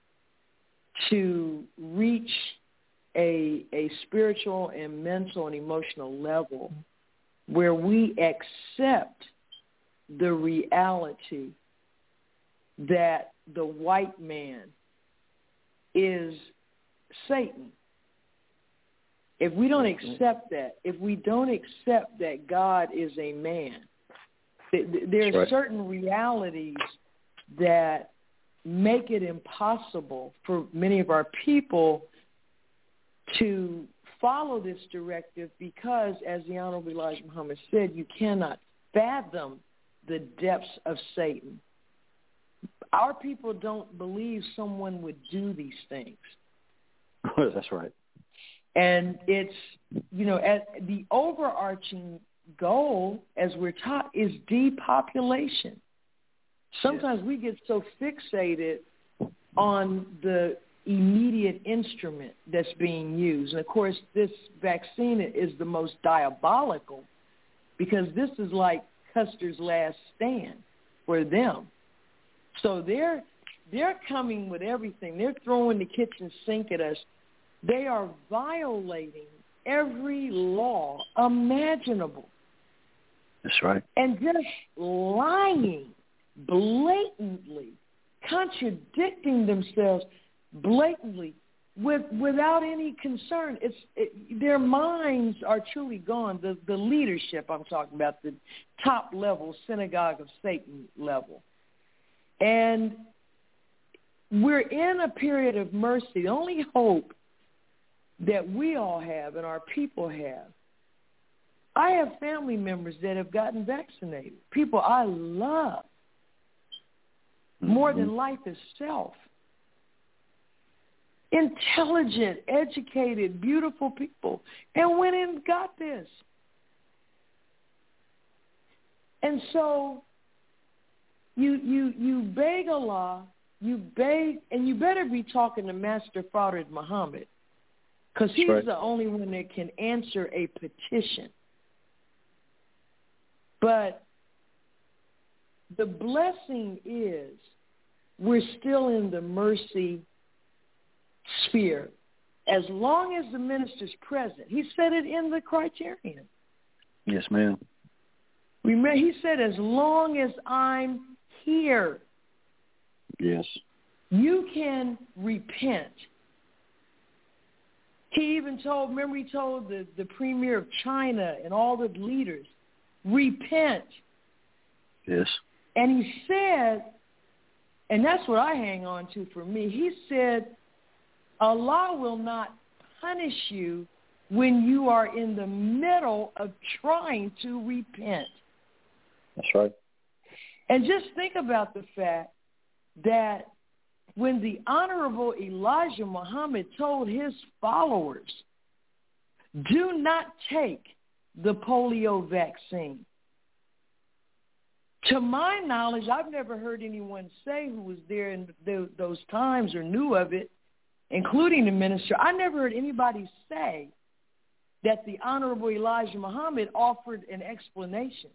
to reach a spiritual and mental and emotional level where we accept the reality that the white man is Satan, if we don't accept that, if we don't accept that God is a man, there are certain realities that make it impossible for many of our people to follow this directive because, as the Honorable Elijah Muhammad said, you cannot fathom the depths of Satan. Our people don't believe someone would do these things. That's right. And it's, the overarching goal, as we're taught, is depopulation. Sometimes we get so fixated on the immediate instrument that's being used. And, of course, this vaccine is the most diabolical because this is like Custer's last stand for them. So they're coming with everything. They're throwing the kitchen sink at us. They are violating every law imaginable. That's right. And just lying, blatantly, contradicting themselves blatantly without any concern. Their minds are truly gone. The leadership I'm talking about, the top level, synagogue of Satan level. And we're in a period of mercy. The only hope that we all have and our people have, I have family members that have gotten vaccinated, people I love more than life itself. Intelligent, educated, beautiful people, and went and got this. And so you beg Allah, you beg, and you better be talking to Master Fard Muhammad, because he's the only one that can answer a petition. But the blessing is we're still in the mercy sphere. As long as the minister's present. He said it in the criterion. Yes, ma'am. Remember, he said, as long as I'm here, yes, you can repent. He even told, remember he told the premier of China and all the leaders, repent. Yes. And he said, and that's what I hang on to for me, he said, Allah will not punish you when you are in the middle of trying to repent. That's right. And just think about the fact that when the Honorable Elijah Muhammad told his followers, do not take the polio vaccine. To my knowledge, I've never heard anyone say who was there in those times or knew of it, including the minister. I never heard anybody say that the Honorable Elijah Muhammad offered an explanation.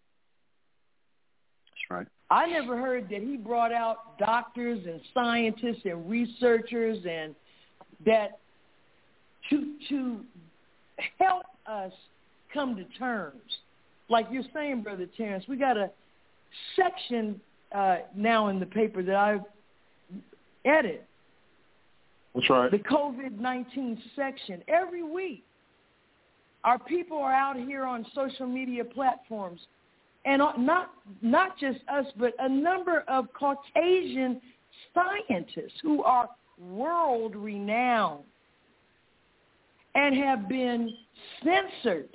That's right. I never heard that he brought out doctors and scientists and researchers and that to help us come to terms. Like you're saying, Brother Terrence, we got a section now in the paper that I've edited. That's right. The COVID-19 section. Every week, our people are out here on social media platforms, and not just us, but a number of Caucasian scientists who are world-renowned and have been censored,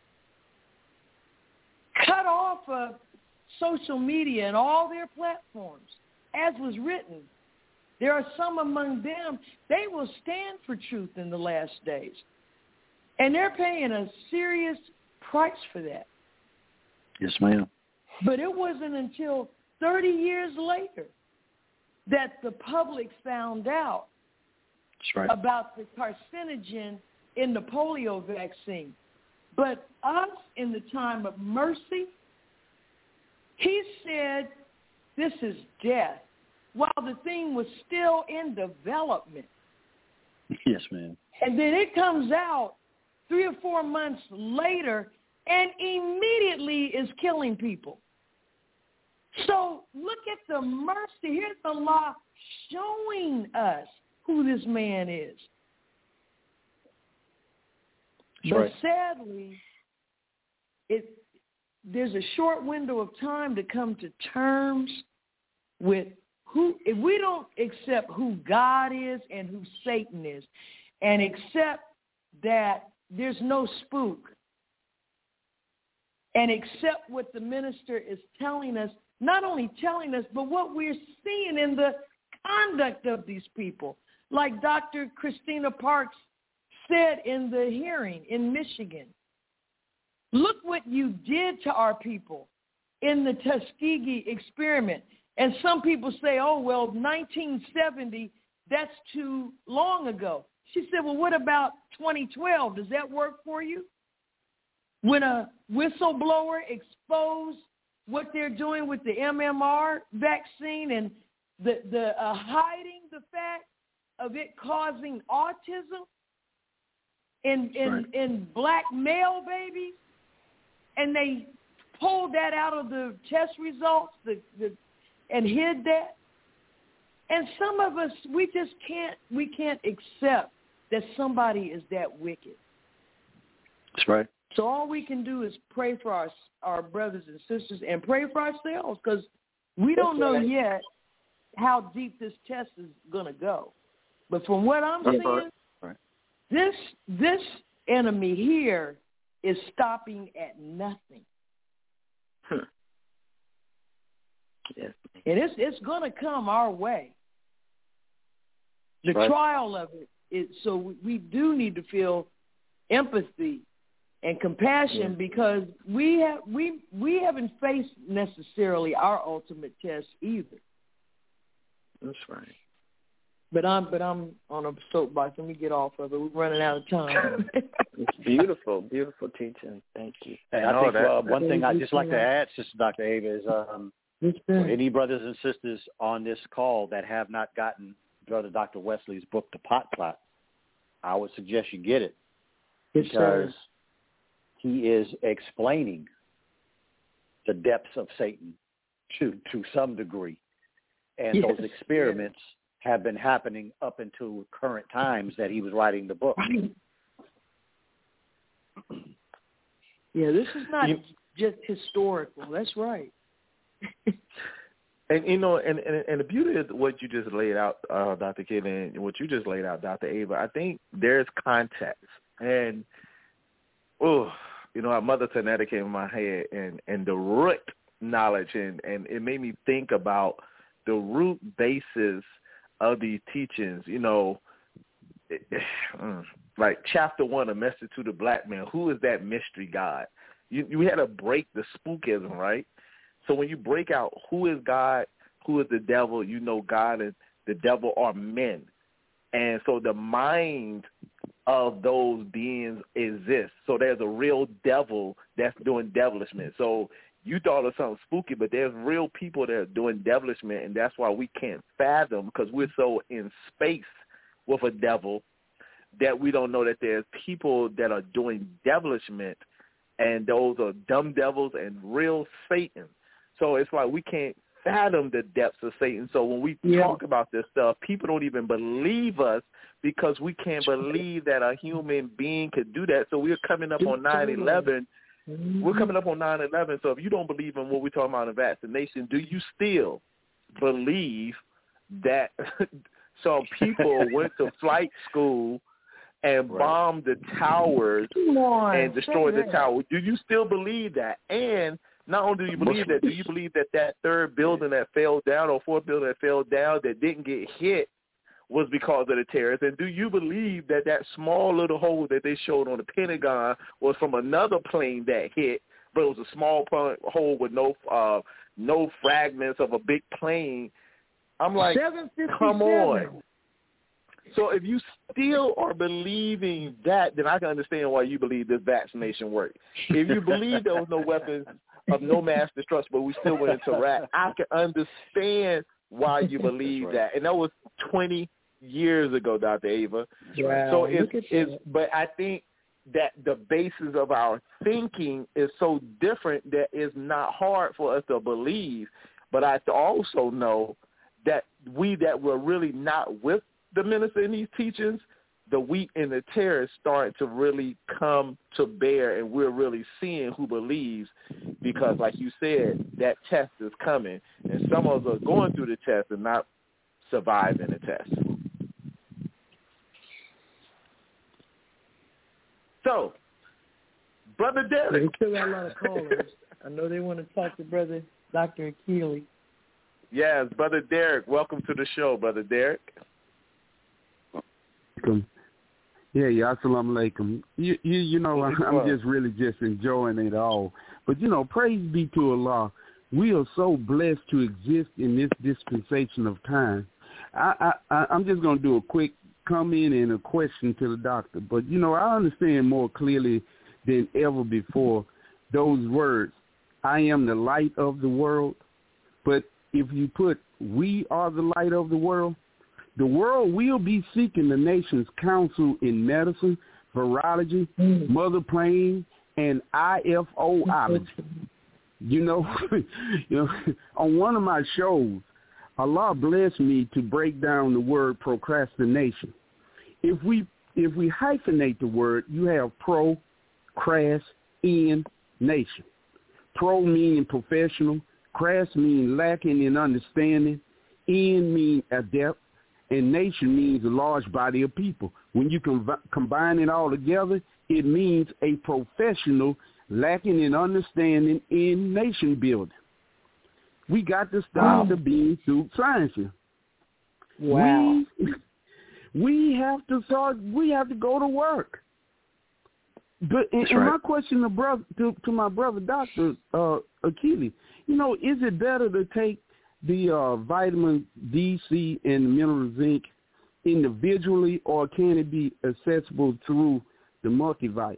cut off of social media and all their platforms, as was written. There are some among them, they will stand for truth in the last days. And they're paying a serious price for that. Yes, ma'am. But it wasn't until 30 years later that the public found out about the carcinogen in the polio vaccine. But us, in the time of mercy, he said, this is death, while the thing was still in development. Yes, ma'am. And then it comes out 3 or 4 months later and immediately is killing people. So look at the mercy. Here's the law showing us who this man is. But sadly, there's a short window of time to come to terms with who, if we don't accept who God is and who Satan is, and accept that there's no spook, and accept what the minister is telling us, not only telling us, but what we're seeing in the conduct of these people. Like Dr. Christina Parks said in the hearing in Michigan, look what you did to our people in the Tuskegee experiment. And some people say, oh, well, 1970, that's too long ago. She said, well, what about 2012? Does that work for you? When a whistleblower exposed what they're doing with the MMR vaccine and the hiding the fact of it causing autism in black male babies, and they pulled that out of the test results and hid that. And some of us, we can't accept that somebody is that wicked. That's right. So all we can do is pray for our brothers and sisters and pray for ourselves, because we don't know yet how deep this test is going to go. But from what I'm seeing, this enemy here is stopping at nothing. Yes. And it's going to come our way. The trial of it, so we do need to feel empathy and compassion, because we haven't faced necessarily our ultimate test either. That's right. But I'm on a soapbox. Let me get off of it. We're running out of time. It's beautiful, beautiful teaching. Thank you. And I think one thing I'd just like to add, Sister Dr. Ava, is for any brothers and sisters on this call that have not gotten Brother Dr. Wesley's book, The Pot Plot, I would suggest you get it, because he is explaining the depths of Satan to some degree. And those experiments have been happening up until current times that he was writing the book. Yeah, this is not just historical. That's right. And and the beauty of what you just laid out, Dr. Kidd, and what you just laid out, Dr. Ava, I think there's context. And Mother Tanetta came in my head, and the root knowledge, and it made me think about the root basis of these teachings. Like chapter 1, A Message to the Black Man. Who is that mystery God? You had to break the spookism, right? So when you break out who is God, who is the devil, God and the devil are men. And so the mind of those beings exists. So there's a real devil that's doing devilishment. So you thought it was something spooky, but there's real people that are doing devilishment, and that's why we can't fathom, because we're so in space with a devil that we don't know that there's people that are doing devilishment, and those are dumb devils and real Satan. So it's like we can't fathom the depths of Satan. So when we talk about this stuff, people don't even believe us, because we can't believe that a human being could do that. So we're coming up on 9/11. We're coming up on 9/11. So if you don't believe in what we're talking about in vaccination, do you still believe that some people went to flight school and bombed the towers and destroyed the tower? Do you still believe that? And not only do you believe that, do you believe that third building that fell down, or fourth building that fell down that didn't get hit, was because of the terrorists? And do you believe that small little hole that they showed on the Pentagon was from another plane that hit, but it was a small hole with no fragments of a big plane? I'm like, come on. So if you still are believing that, then I can understand why you believe this vaccination worked. If you believe there was no weapons of no mass destruction, but we still went into Iraq, I can understand why you believe that. And that was 20 years ago, Dr. Ava. Wow. So but I think that the basis of our thinking is so different that it's not hard for us to believe. But I also know that we that were really not with the minister in these teachings, the wheat and the tares starting to really come to bear, and we're really seeing who believes, because like you said, that test is coming, and some of us are going through the test and not surviving the test. So, Brother Derek. We still got a lot of callers. I know they want to talk to Brother Dr. Keeley. Yes, Brother Derek, welcome to the show, Brother Derek. Yeah, assalamu alaikum. You know, I'm just really just enjoying it all. But, praise be to Allah. We are so blessed to exist in this dispensation of time. I'm just going to do a quick comment and a question to the doctor. But, I understand more clearly than ever before those words, I am the light of the world. But if you put, we are the light of the world will be seeking the nation's counsel in medicine, virology, mother plane, and IFOology. You know, on one of my shows, Allah blessed me to break down the word procrastination. If we hyphenate the word, you have pro, crass, in, nation. Pro meaning professional, crass meaning lacking in understanding, in mean adept, and nation means a large body of people. When you combine it all together, it means a professional lacking in understanding in nation building. We got to stop the bean soup science here. Wow. We have to go to work. But and my question to my brother, Dr. Akili, is it better to take the vitamin D, C, and the mineral zinc individually, or can it be accessible through the multivitamin?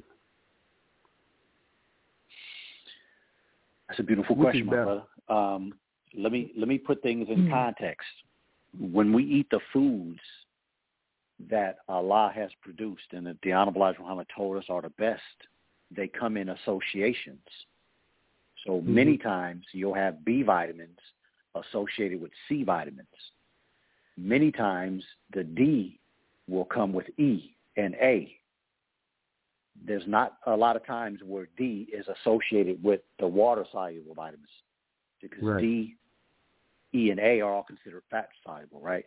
That's a beautiful question, my brother. Let me put things in context. When we eat the foods that Allah has produced and that the Honorable Elijah Muhammad told us are the best, they come in associations. So many times you'll have B vitamins associated with C vitamins. Many times the D will come with E and A. There's not a lot of times where D is associated with the water-soluble vitamins, because D, E, and A are all considered fat-soluble, right?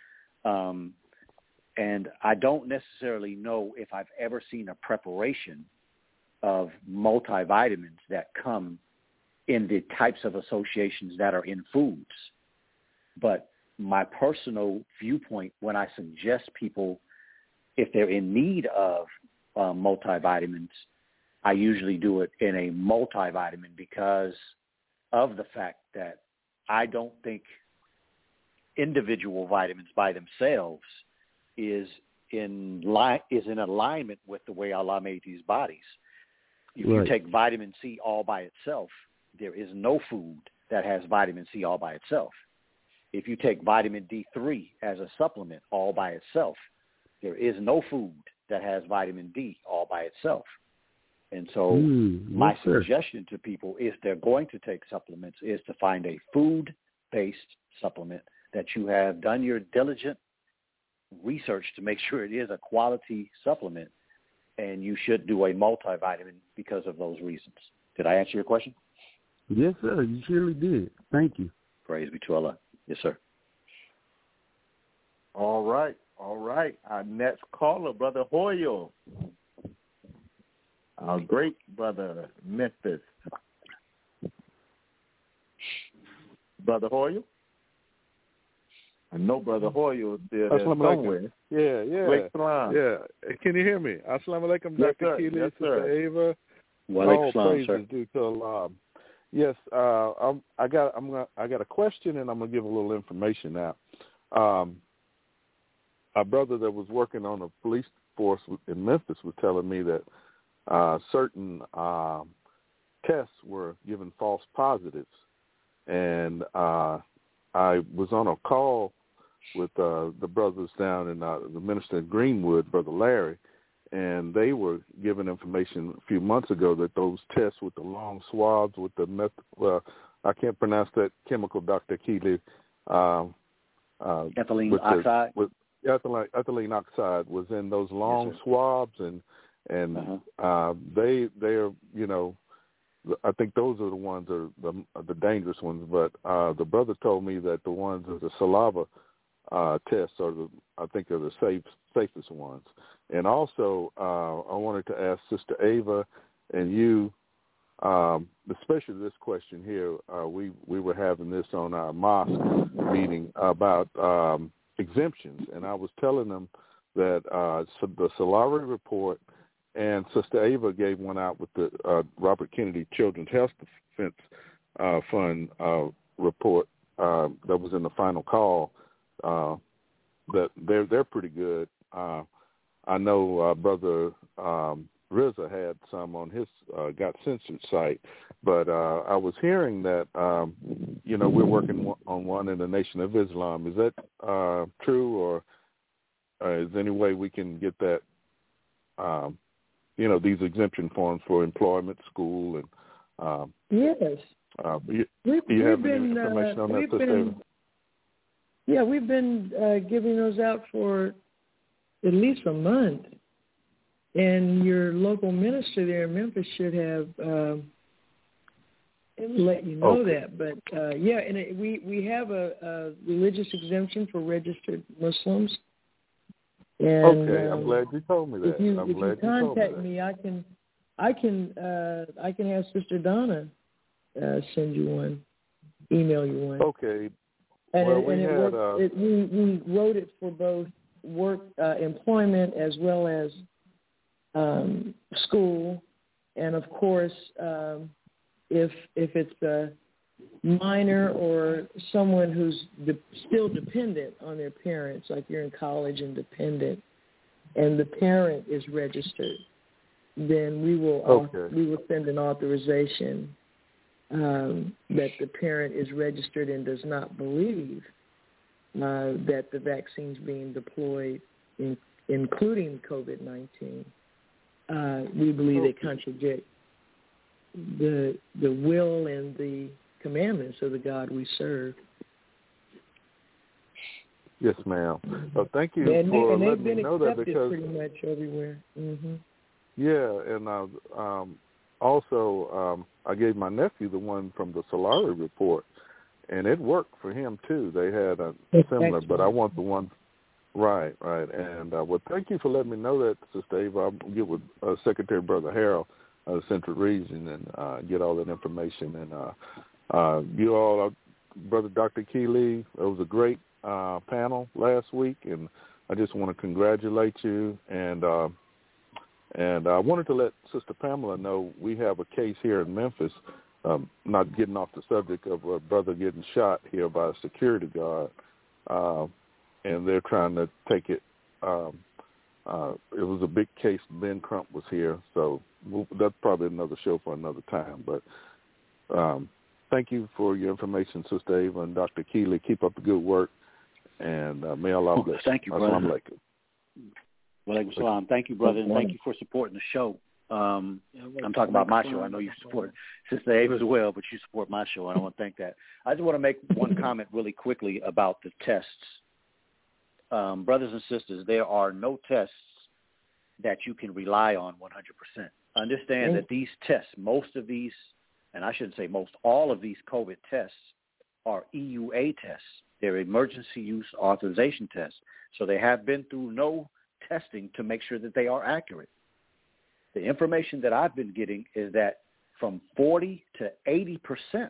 And I don't necessarily know if I've ever seen a preparation of multivitamins that come in the types of associations that are in foods. But my personal viewpoint, when I suggest people, if they're in need of multivitamins, I usually do it in a multivitamin because of the fact that I don't think individual vitamins by themselves is in alignment with the way Allah made these bodies. If you take vitamin C all by itself, there is no food that has vitamin C all by itself. If you take vitamin D3 as a supplement all by itself, there is no food that has vitamin D all by itself. And so my suggestion to people, if they're going to take supplements, is to find a food-based supplement that you have done your diligent research to make sure it is a quality supplement, and you should do a multivitamin because of those reasons. Did I answer your question? Yes, sir. You surely did. Thank you. Praise be to Allah. Yes, sir. All right. Our next caller, Brother Hoyle. Our great brother, Memphis. Brother Hoyle? I know Brother Hoyle is still there somewhere. Yeah. Can you hear me? Assalamu alaikum, Dr. Keeley, Sister Ava. All praises due to Allah. Yes, I got a question, and I'm gonna give a little information now. A brother that was working on a police force in Memphis was telling me that certain tests were given false positives, and I was on a call with the brothers down in the minister in Greenwood, Brother Larry, and they were given information a few months ago that those tests with the long swabs with the I can't pronounce that chemical, Dr. Keeley. Ethylene oxide. Ethylene oxide was in those long swabs, and they're I think those are the ones that are the dangerous ones. But the brother told me that the ones of the saliva tests are the safest ones. And also, I wanted to ask Sister Ava and you, especially this question here. We were having this on our mosque meeting about exemptions, and I was telling them that the Solari report, and Sister Ava gave one out with the Robert Kennedy Children's Health Defense Fund report that was in the final call. That they're pretty good. I know Brother Rizza had some on his Got Censored site, but I was hearing that we're working on one in the Nation of Islam. Is that true, or is there any way we can get that? These exemption forms for employment, school, and yes. Do you have any information on that, Sister Ava? Yeah, we've been giving those out for at least a month. And your local minister there in Memphis should have let you know that. But, and we have a religious exemption for registered Muslims. And, I'm glad you told me that. If you contact me, I can have Sister Donna send you one, email you one. Okay. And well, we wrote it for both work, employment, as well as school, and of course, if it's a minor or someone who's still dependent on their parents, like you're in college and dependent, and the parent is registered, then we will send an authorization that the parent is registered and does not believe that the vaccines being deployed, including COVID-19, we believe they contradict the will and the commandments of the God we serve. Yes, ma'am. Thank you for letting me know that, because pretty much everywhere. Mm-hmm. Yeah, and also I gave my nephew the one from the Solari report, and it worked for him too. They had a similar, but I want the one. Right. And well, thank you for letting me know that, Sister Ava. I'll get with Secretary Brother Harold of the Central Region and get all that information. And you all, Brother Dr. Keeley, it was a great panel last week, and I just want to congratulate you. And I wanted to let Sister Pamela know we have a case here in Memphis, not getting off the subject of a brother getting shot here by a security guard, and they're trying to take it. It was a big case. Ben Crump was here, so that's probably another show for another time. But thank you for your information, Sister Ava and Dr. Keeley. Keep up the good work, and may Allah bless. Thank you, brother. Thank you, brother, and thank you for supporting the show. I'm talking about my show. I know you support Sister Ava as well, but you support my show. I want to thank that. I just want to make one comment really quickly about the tests. Brothers and sisters, there are no tests that you can rely on 100%. Understand that these tests, most of these, and I shouldn't say most, all of these COVID tests are EUA tests. They're emergency use authorization tests. So they have been through no testing to make sure that they are accurate. The information that I've been getting is that from 40 to 80%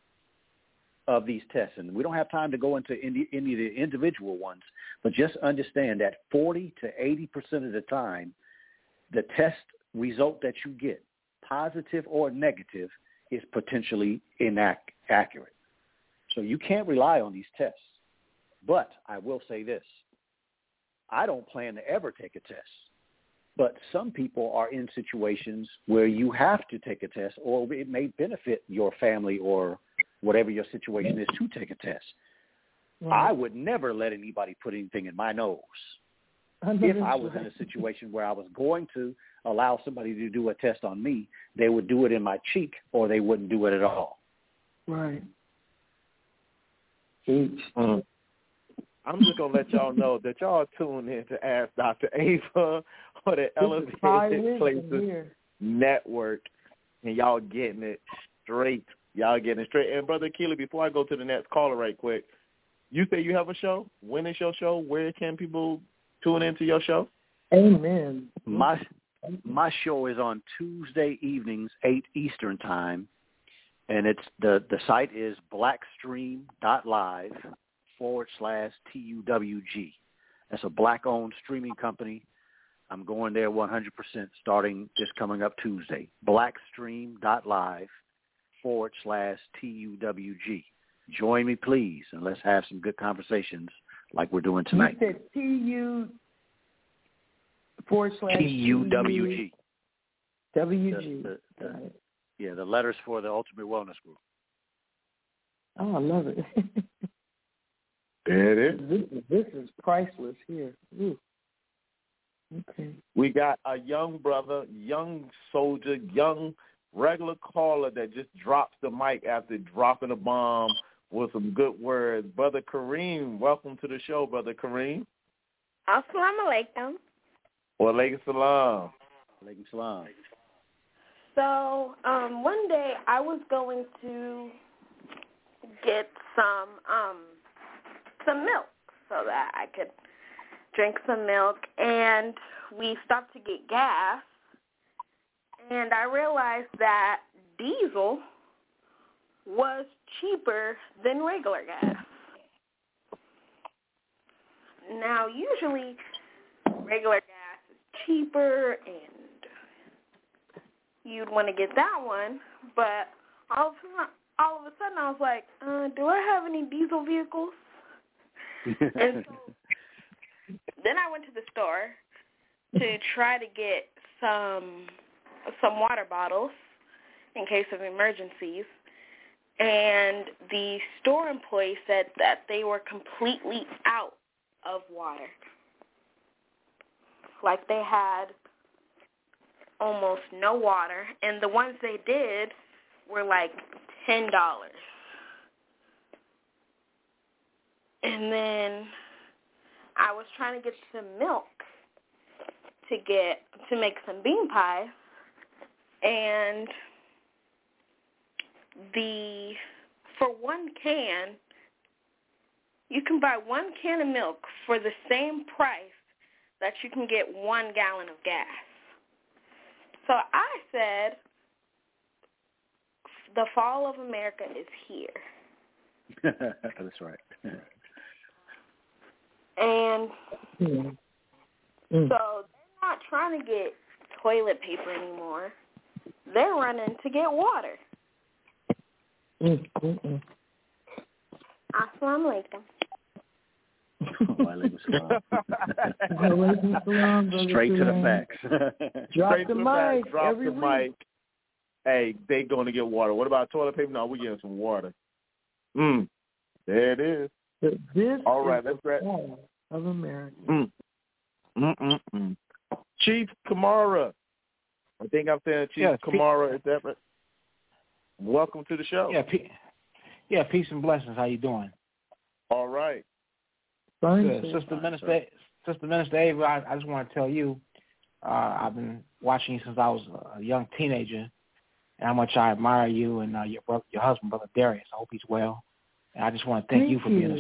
of these tests, and we don't have time to go into any of the individual ones, but just understand that 40 to 80% of the time, the test result that you get, positive or negative, is potentially inaccurate. So you can't rely on these tests. But I will say this. I don't plan to ever take a test. But some people are in situations where you have to take a test, or it may benefit your family or whatever your situation is to take a test. Right. I would never let anybody put anything in my nose. If I was in a situation where I was going to allow somebody to do a test on me, they would do it in my cheek or they wouldn't do it at all. Right. I'm just going to let y'all know that y'all tune in to Ask Dr. Ava or the Elevated Places Network, and y'all getting it straight. And Brother Keeley, before I go to the next caller right quick, you say you have a show? When is your show? Where can people tune into your show? Amen. My show is on Tuesday evenings, 8 Eastern time, and it's the site is blackstream.live/TUWG. That's a black-owned streaming company. I'm going there 100% starting this coming up Tuesday. blackstream.live/TUWG. Join me, please, and let's have some good conversations like we're doing tonight. You said TUWG. WG. The letters for the Ultimate Wellness Group. Oh, I love it. There it is. This is priceless here. Ooh. Okay. We got a young brother, young soldier, young regular caller that just drops the mic after dropping a bomb with some good words. Brother Kareem, welcome to the show, Brother Kareem. Assalamu alaikum. Wa alaikum salam. Alaikum salam. So, one day I was going to get some milk so that I could drink some milk, and we stopped to get gas, and I realized that diesel was cheaper than regular gas. Now, usually regular gas is cheaper, and you'd want to get that one, but all of a sudden I was like, do I have any diesel vehicles? And so then I went to the store to try to get some water bottles in case of emergencies, and the store employee said that they were completely out of water. Like they had almost no water, and the ones they did were like $10. And then I was trying to get some milk to make some bean pies, and for one can, you can buy one can of milk for the same price that you can get 1 gallon of gas. So I said, the fall of America is here. That's right. And so they're not trying to get toilet paper anymore. They're running to get water. Assalamu alaikum. Straight to the facts. Drop the mic. Drop the mic. Hey, they going to get water. What about toilet paper? No, we're getting some water. There it is. This all right, is let's grab of America. Chief Kamara. I think I'm saying Chief Kamara. Is that right? Welcome to the show. Yeah, peace and blessings. How you doing? All right. Good. Sister Minister Ava, I just want to tell you, I've been watching you since I was a young teenager, and how much I admire you and your husband, Brother Darius. I hope he's well. And I just want to thank you for being a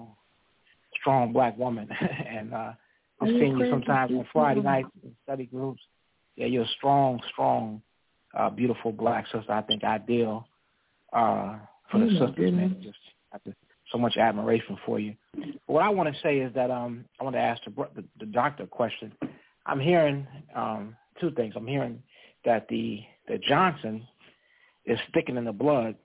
strong black woman. And I've seen you sometimes on Friday nights in study groups. Yeah, you're a strong, beautiful black sister. I think ideal for the sisters, man. Just so much admiration for you. But what I want to say is that I want to ask the doctor a question. I'm hearing two things. I'm hearing that the Johnson is sticking in the blood,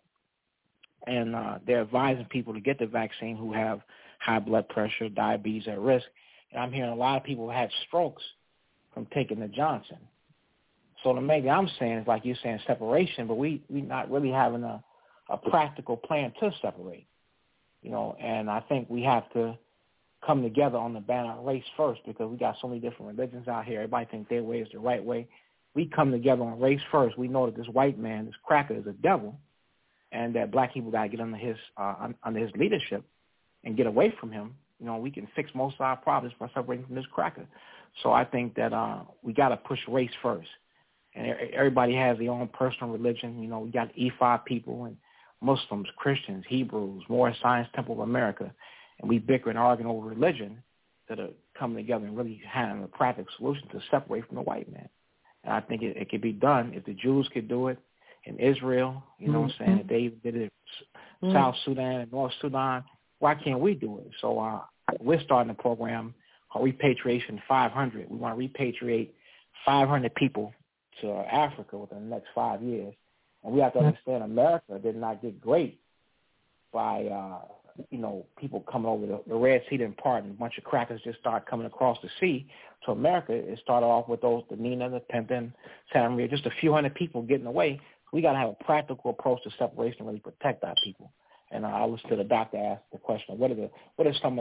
and they're advising people to get the vaccine who have high blood pressure, diabetes at risk. And I'm hearing a lot of people who had strokes from taking the Johnson. So maybe I'm saying, it's like you're saying, separation, but we not really having a practical plan to separate. And I think we have to come together on the banner of race first, because we got so many different religions out here. Everybody thinks their way is the right way. We come together on race first. We know that this white man, this cracker, is a devil, and that black people got to get under his leadership and get away from him. We can fix most of our problems by separating from this cracker. So I think that we got to push race first. And everybody has their own personal religion. We got Ephod people and Muslims, Christians, Hebrews, Moorish Science Temple of America, and we bicker and argue over religion that are coming together and really having a practical solution to separate from the white man. And I think it could be done if the Jews could do it in Israel, what I'm saying, if they did it in South Sudan and North Sudan, why can't we do it? So we're starting a program called Repatriation 500. We want to repatriate 500 people to Africa within the next 5 years. And we have to understand America did not get great by, people coming over the Red Sea didn't part and a bunch of crackers just start coming across the sea. To America, it started off with the Nina, the Pimpin, Santa Maria, just a few hundred people getting away. We got to have a practical approach to separation and really protect our people. And I listened to the doctor ask the question, what are some of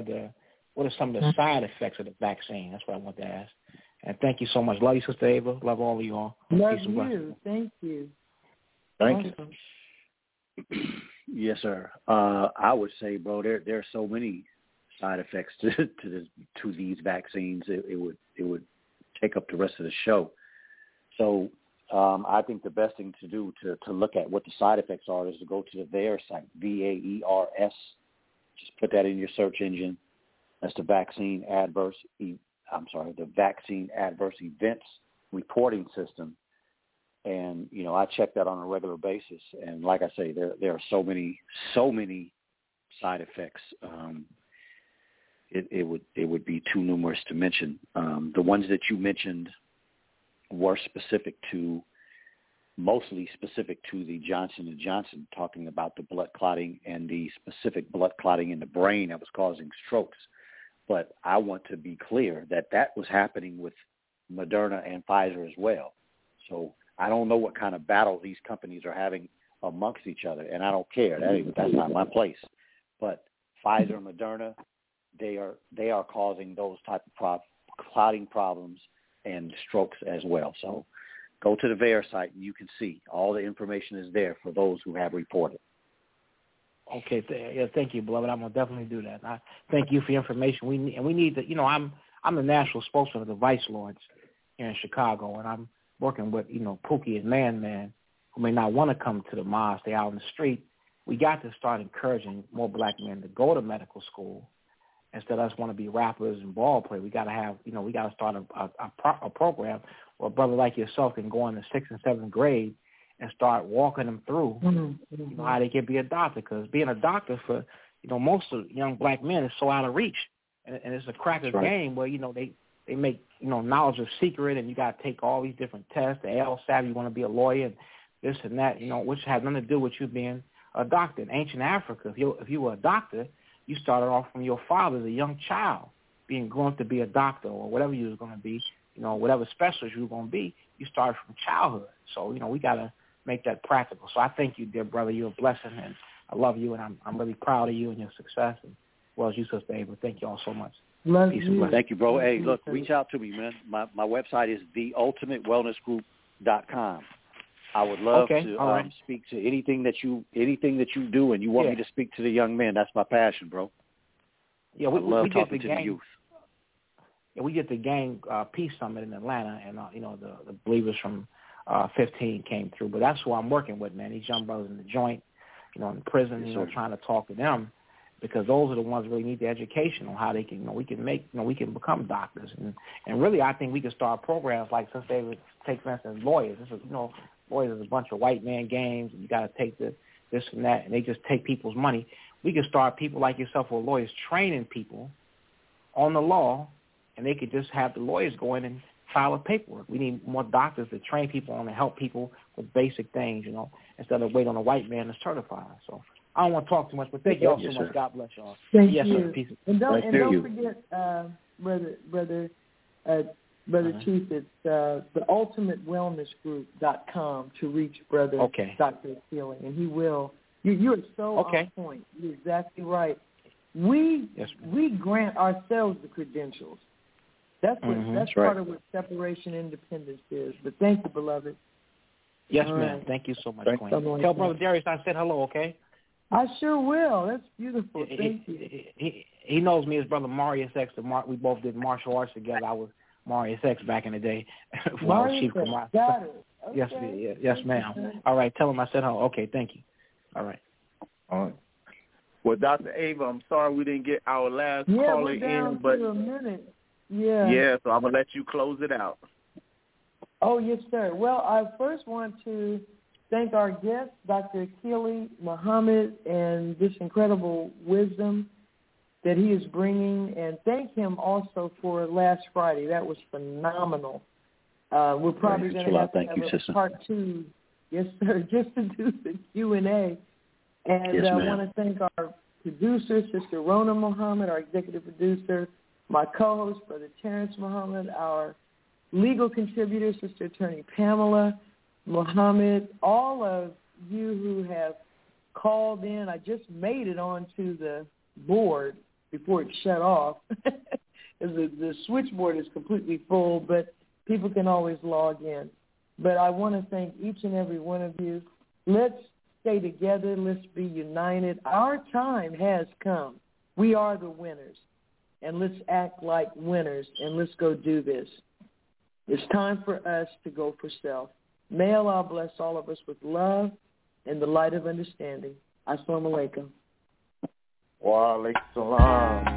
the side effects of the vaccine? That's what I want to ask. And thank you so much. Love you, Sister Ava. Love all of you all. Love you. Thank you. Thank you. Yes, sir. I would say, bro, there are so many side effects to these vaccines. It would take up the rest of the show. So I think the best thing to do to look at what the side effects are is to go to the VAERS site, VAERS. Just put that in your search engine. That's the Vaccine Adverse Events Reporting System. And, you know, I check that on a regular basis. And like I say, there are so many side effects. It would be too numerous to mention. The ones that you mentioned were mostly specific to the Johnson & Johnson, talking about the blood clotting and the specific blood clotting in the brain that was causing strokes. But I want to be clear that was happening with Moderna and Pfizer as well. So I don't know what kind of battle these companies are having amongst each other, and I don't care. That's not my place. But Pfizer and Moderna, they are causing those type of clotting problems and strokes as well. So go to the VAERS site, and you can see all the information is there for those who have reported. Okay, thank you, beloved. I'm gonna definitely do that. I thank you for your information. We need to. You know, I'm the national spokesman of the Vice Lords here in Chicago, and I'm working with Pookie and Man, who may not want to come to the mosque. They're out in the street. We got to start encouraging more black men to go to medical school instead of us want to be rappers and ball players. We got to have, we got to start a program where a brother like yourself can go in the 6th and 7th grade and start walking them through how they can be a doctor. Because being a doctor for, most of young black men is so out of reach. And it's a cracker game where, they make, knowledge of secret, and you got to take all these different tests, the LSAT, you want to be a lawyer, and this and that, which has nothing to do with you being a doctor. In ancient Africa, if you were a doctor, you started off from your father as a young child, going to be a doctor or whatever you was going to be, whatever specialist you were going to be, you started from childhood. So, we got to make that practical. So I thank you, dear brother. You're a blessing, and I love you, and I'm really proud of you and your success, and as well as you, Sister Ava. Thank you all so much. Peace and blessings. Thank you, bro. Hey, look, reach out to me, man. My website is theultimatewellnessgroup.com. I would love to speak to anything that you do, and you want me to speak to the young men. That's my passion, bro. Yeah, I love talking to the youth. Yeah, we get the gang peace summit in Atlanta, and the believers from 15 came through. But that's who I'm working with, man. These young brothers in the joint, in prison, trying to talk to them, because those are the ones who really need the education on how they can, we can become doctors. And really, I think we can start programs like, since they would take, for instance, lawyers. This is, lawyers is a bunch of white man games, and you got to take this and that, and they just take people's money. We can start people like yourself or lawyers training people on the law, and they could just have the lawyers go in and file a paperwork. We need more doctors to train people on and help people with basic things, instead of wait on a white man to certify. So I don't want to talk too much, but thank you all so much. God bless y'all. Thank you. Sir. Peace. And don't forget, Brother Chief, it's theultimatewellnessgroup.com to reach Brother Dr. Keeling, and he will. You're so on point. You're exactly right. We grant ourselves the credentials. That's part of what separation independence is. But thank you, beloved. Yes, ma'am. Thank you so much, Queen. Tell Brother Darius I said hello, okay? I sure will. That's beautiful. Thank you. He knows me as Brother Marius X. We both did martial arts together. I was Marius X back in the day. Marius X. Got it. Okay. Yes, ma'am. All right. Tell him I said hello. Okay. Thank you. All right. Well, Dr. Ava, I'm sorry we didn't get our last caller in, but a minute. So I'm gonna let you close it out. Oh, yes, sir. Well, I first want to thank our guest, Dr. Keely Muhammad, and this incredible wisdom that he is bringing, and thank him also for last Friday. That was phenomenal. We're probably going to have to have a part 2, yes, sir, just to do the Q&A. And I want to thank our producer, Sister Rona Muhammad, our executive producer, my co-host, Brother Terrence Muhammad, our legal contributor, Sister Attorney Pamela Muhammad, all of you who have called in. I just made it onto the board before it shut off. The switchboard is completely full, but people can always log in. But I want to thank each and every one of you. Let's stay together. Let's be united. Our time has come. We are the winners. And let's act like winners, and let's go do this. It's time for us to go for self. May Allah bless all of us with love and the light of understanding. Assalamu alaikum. Wa alaikum salam.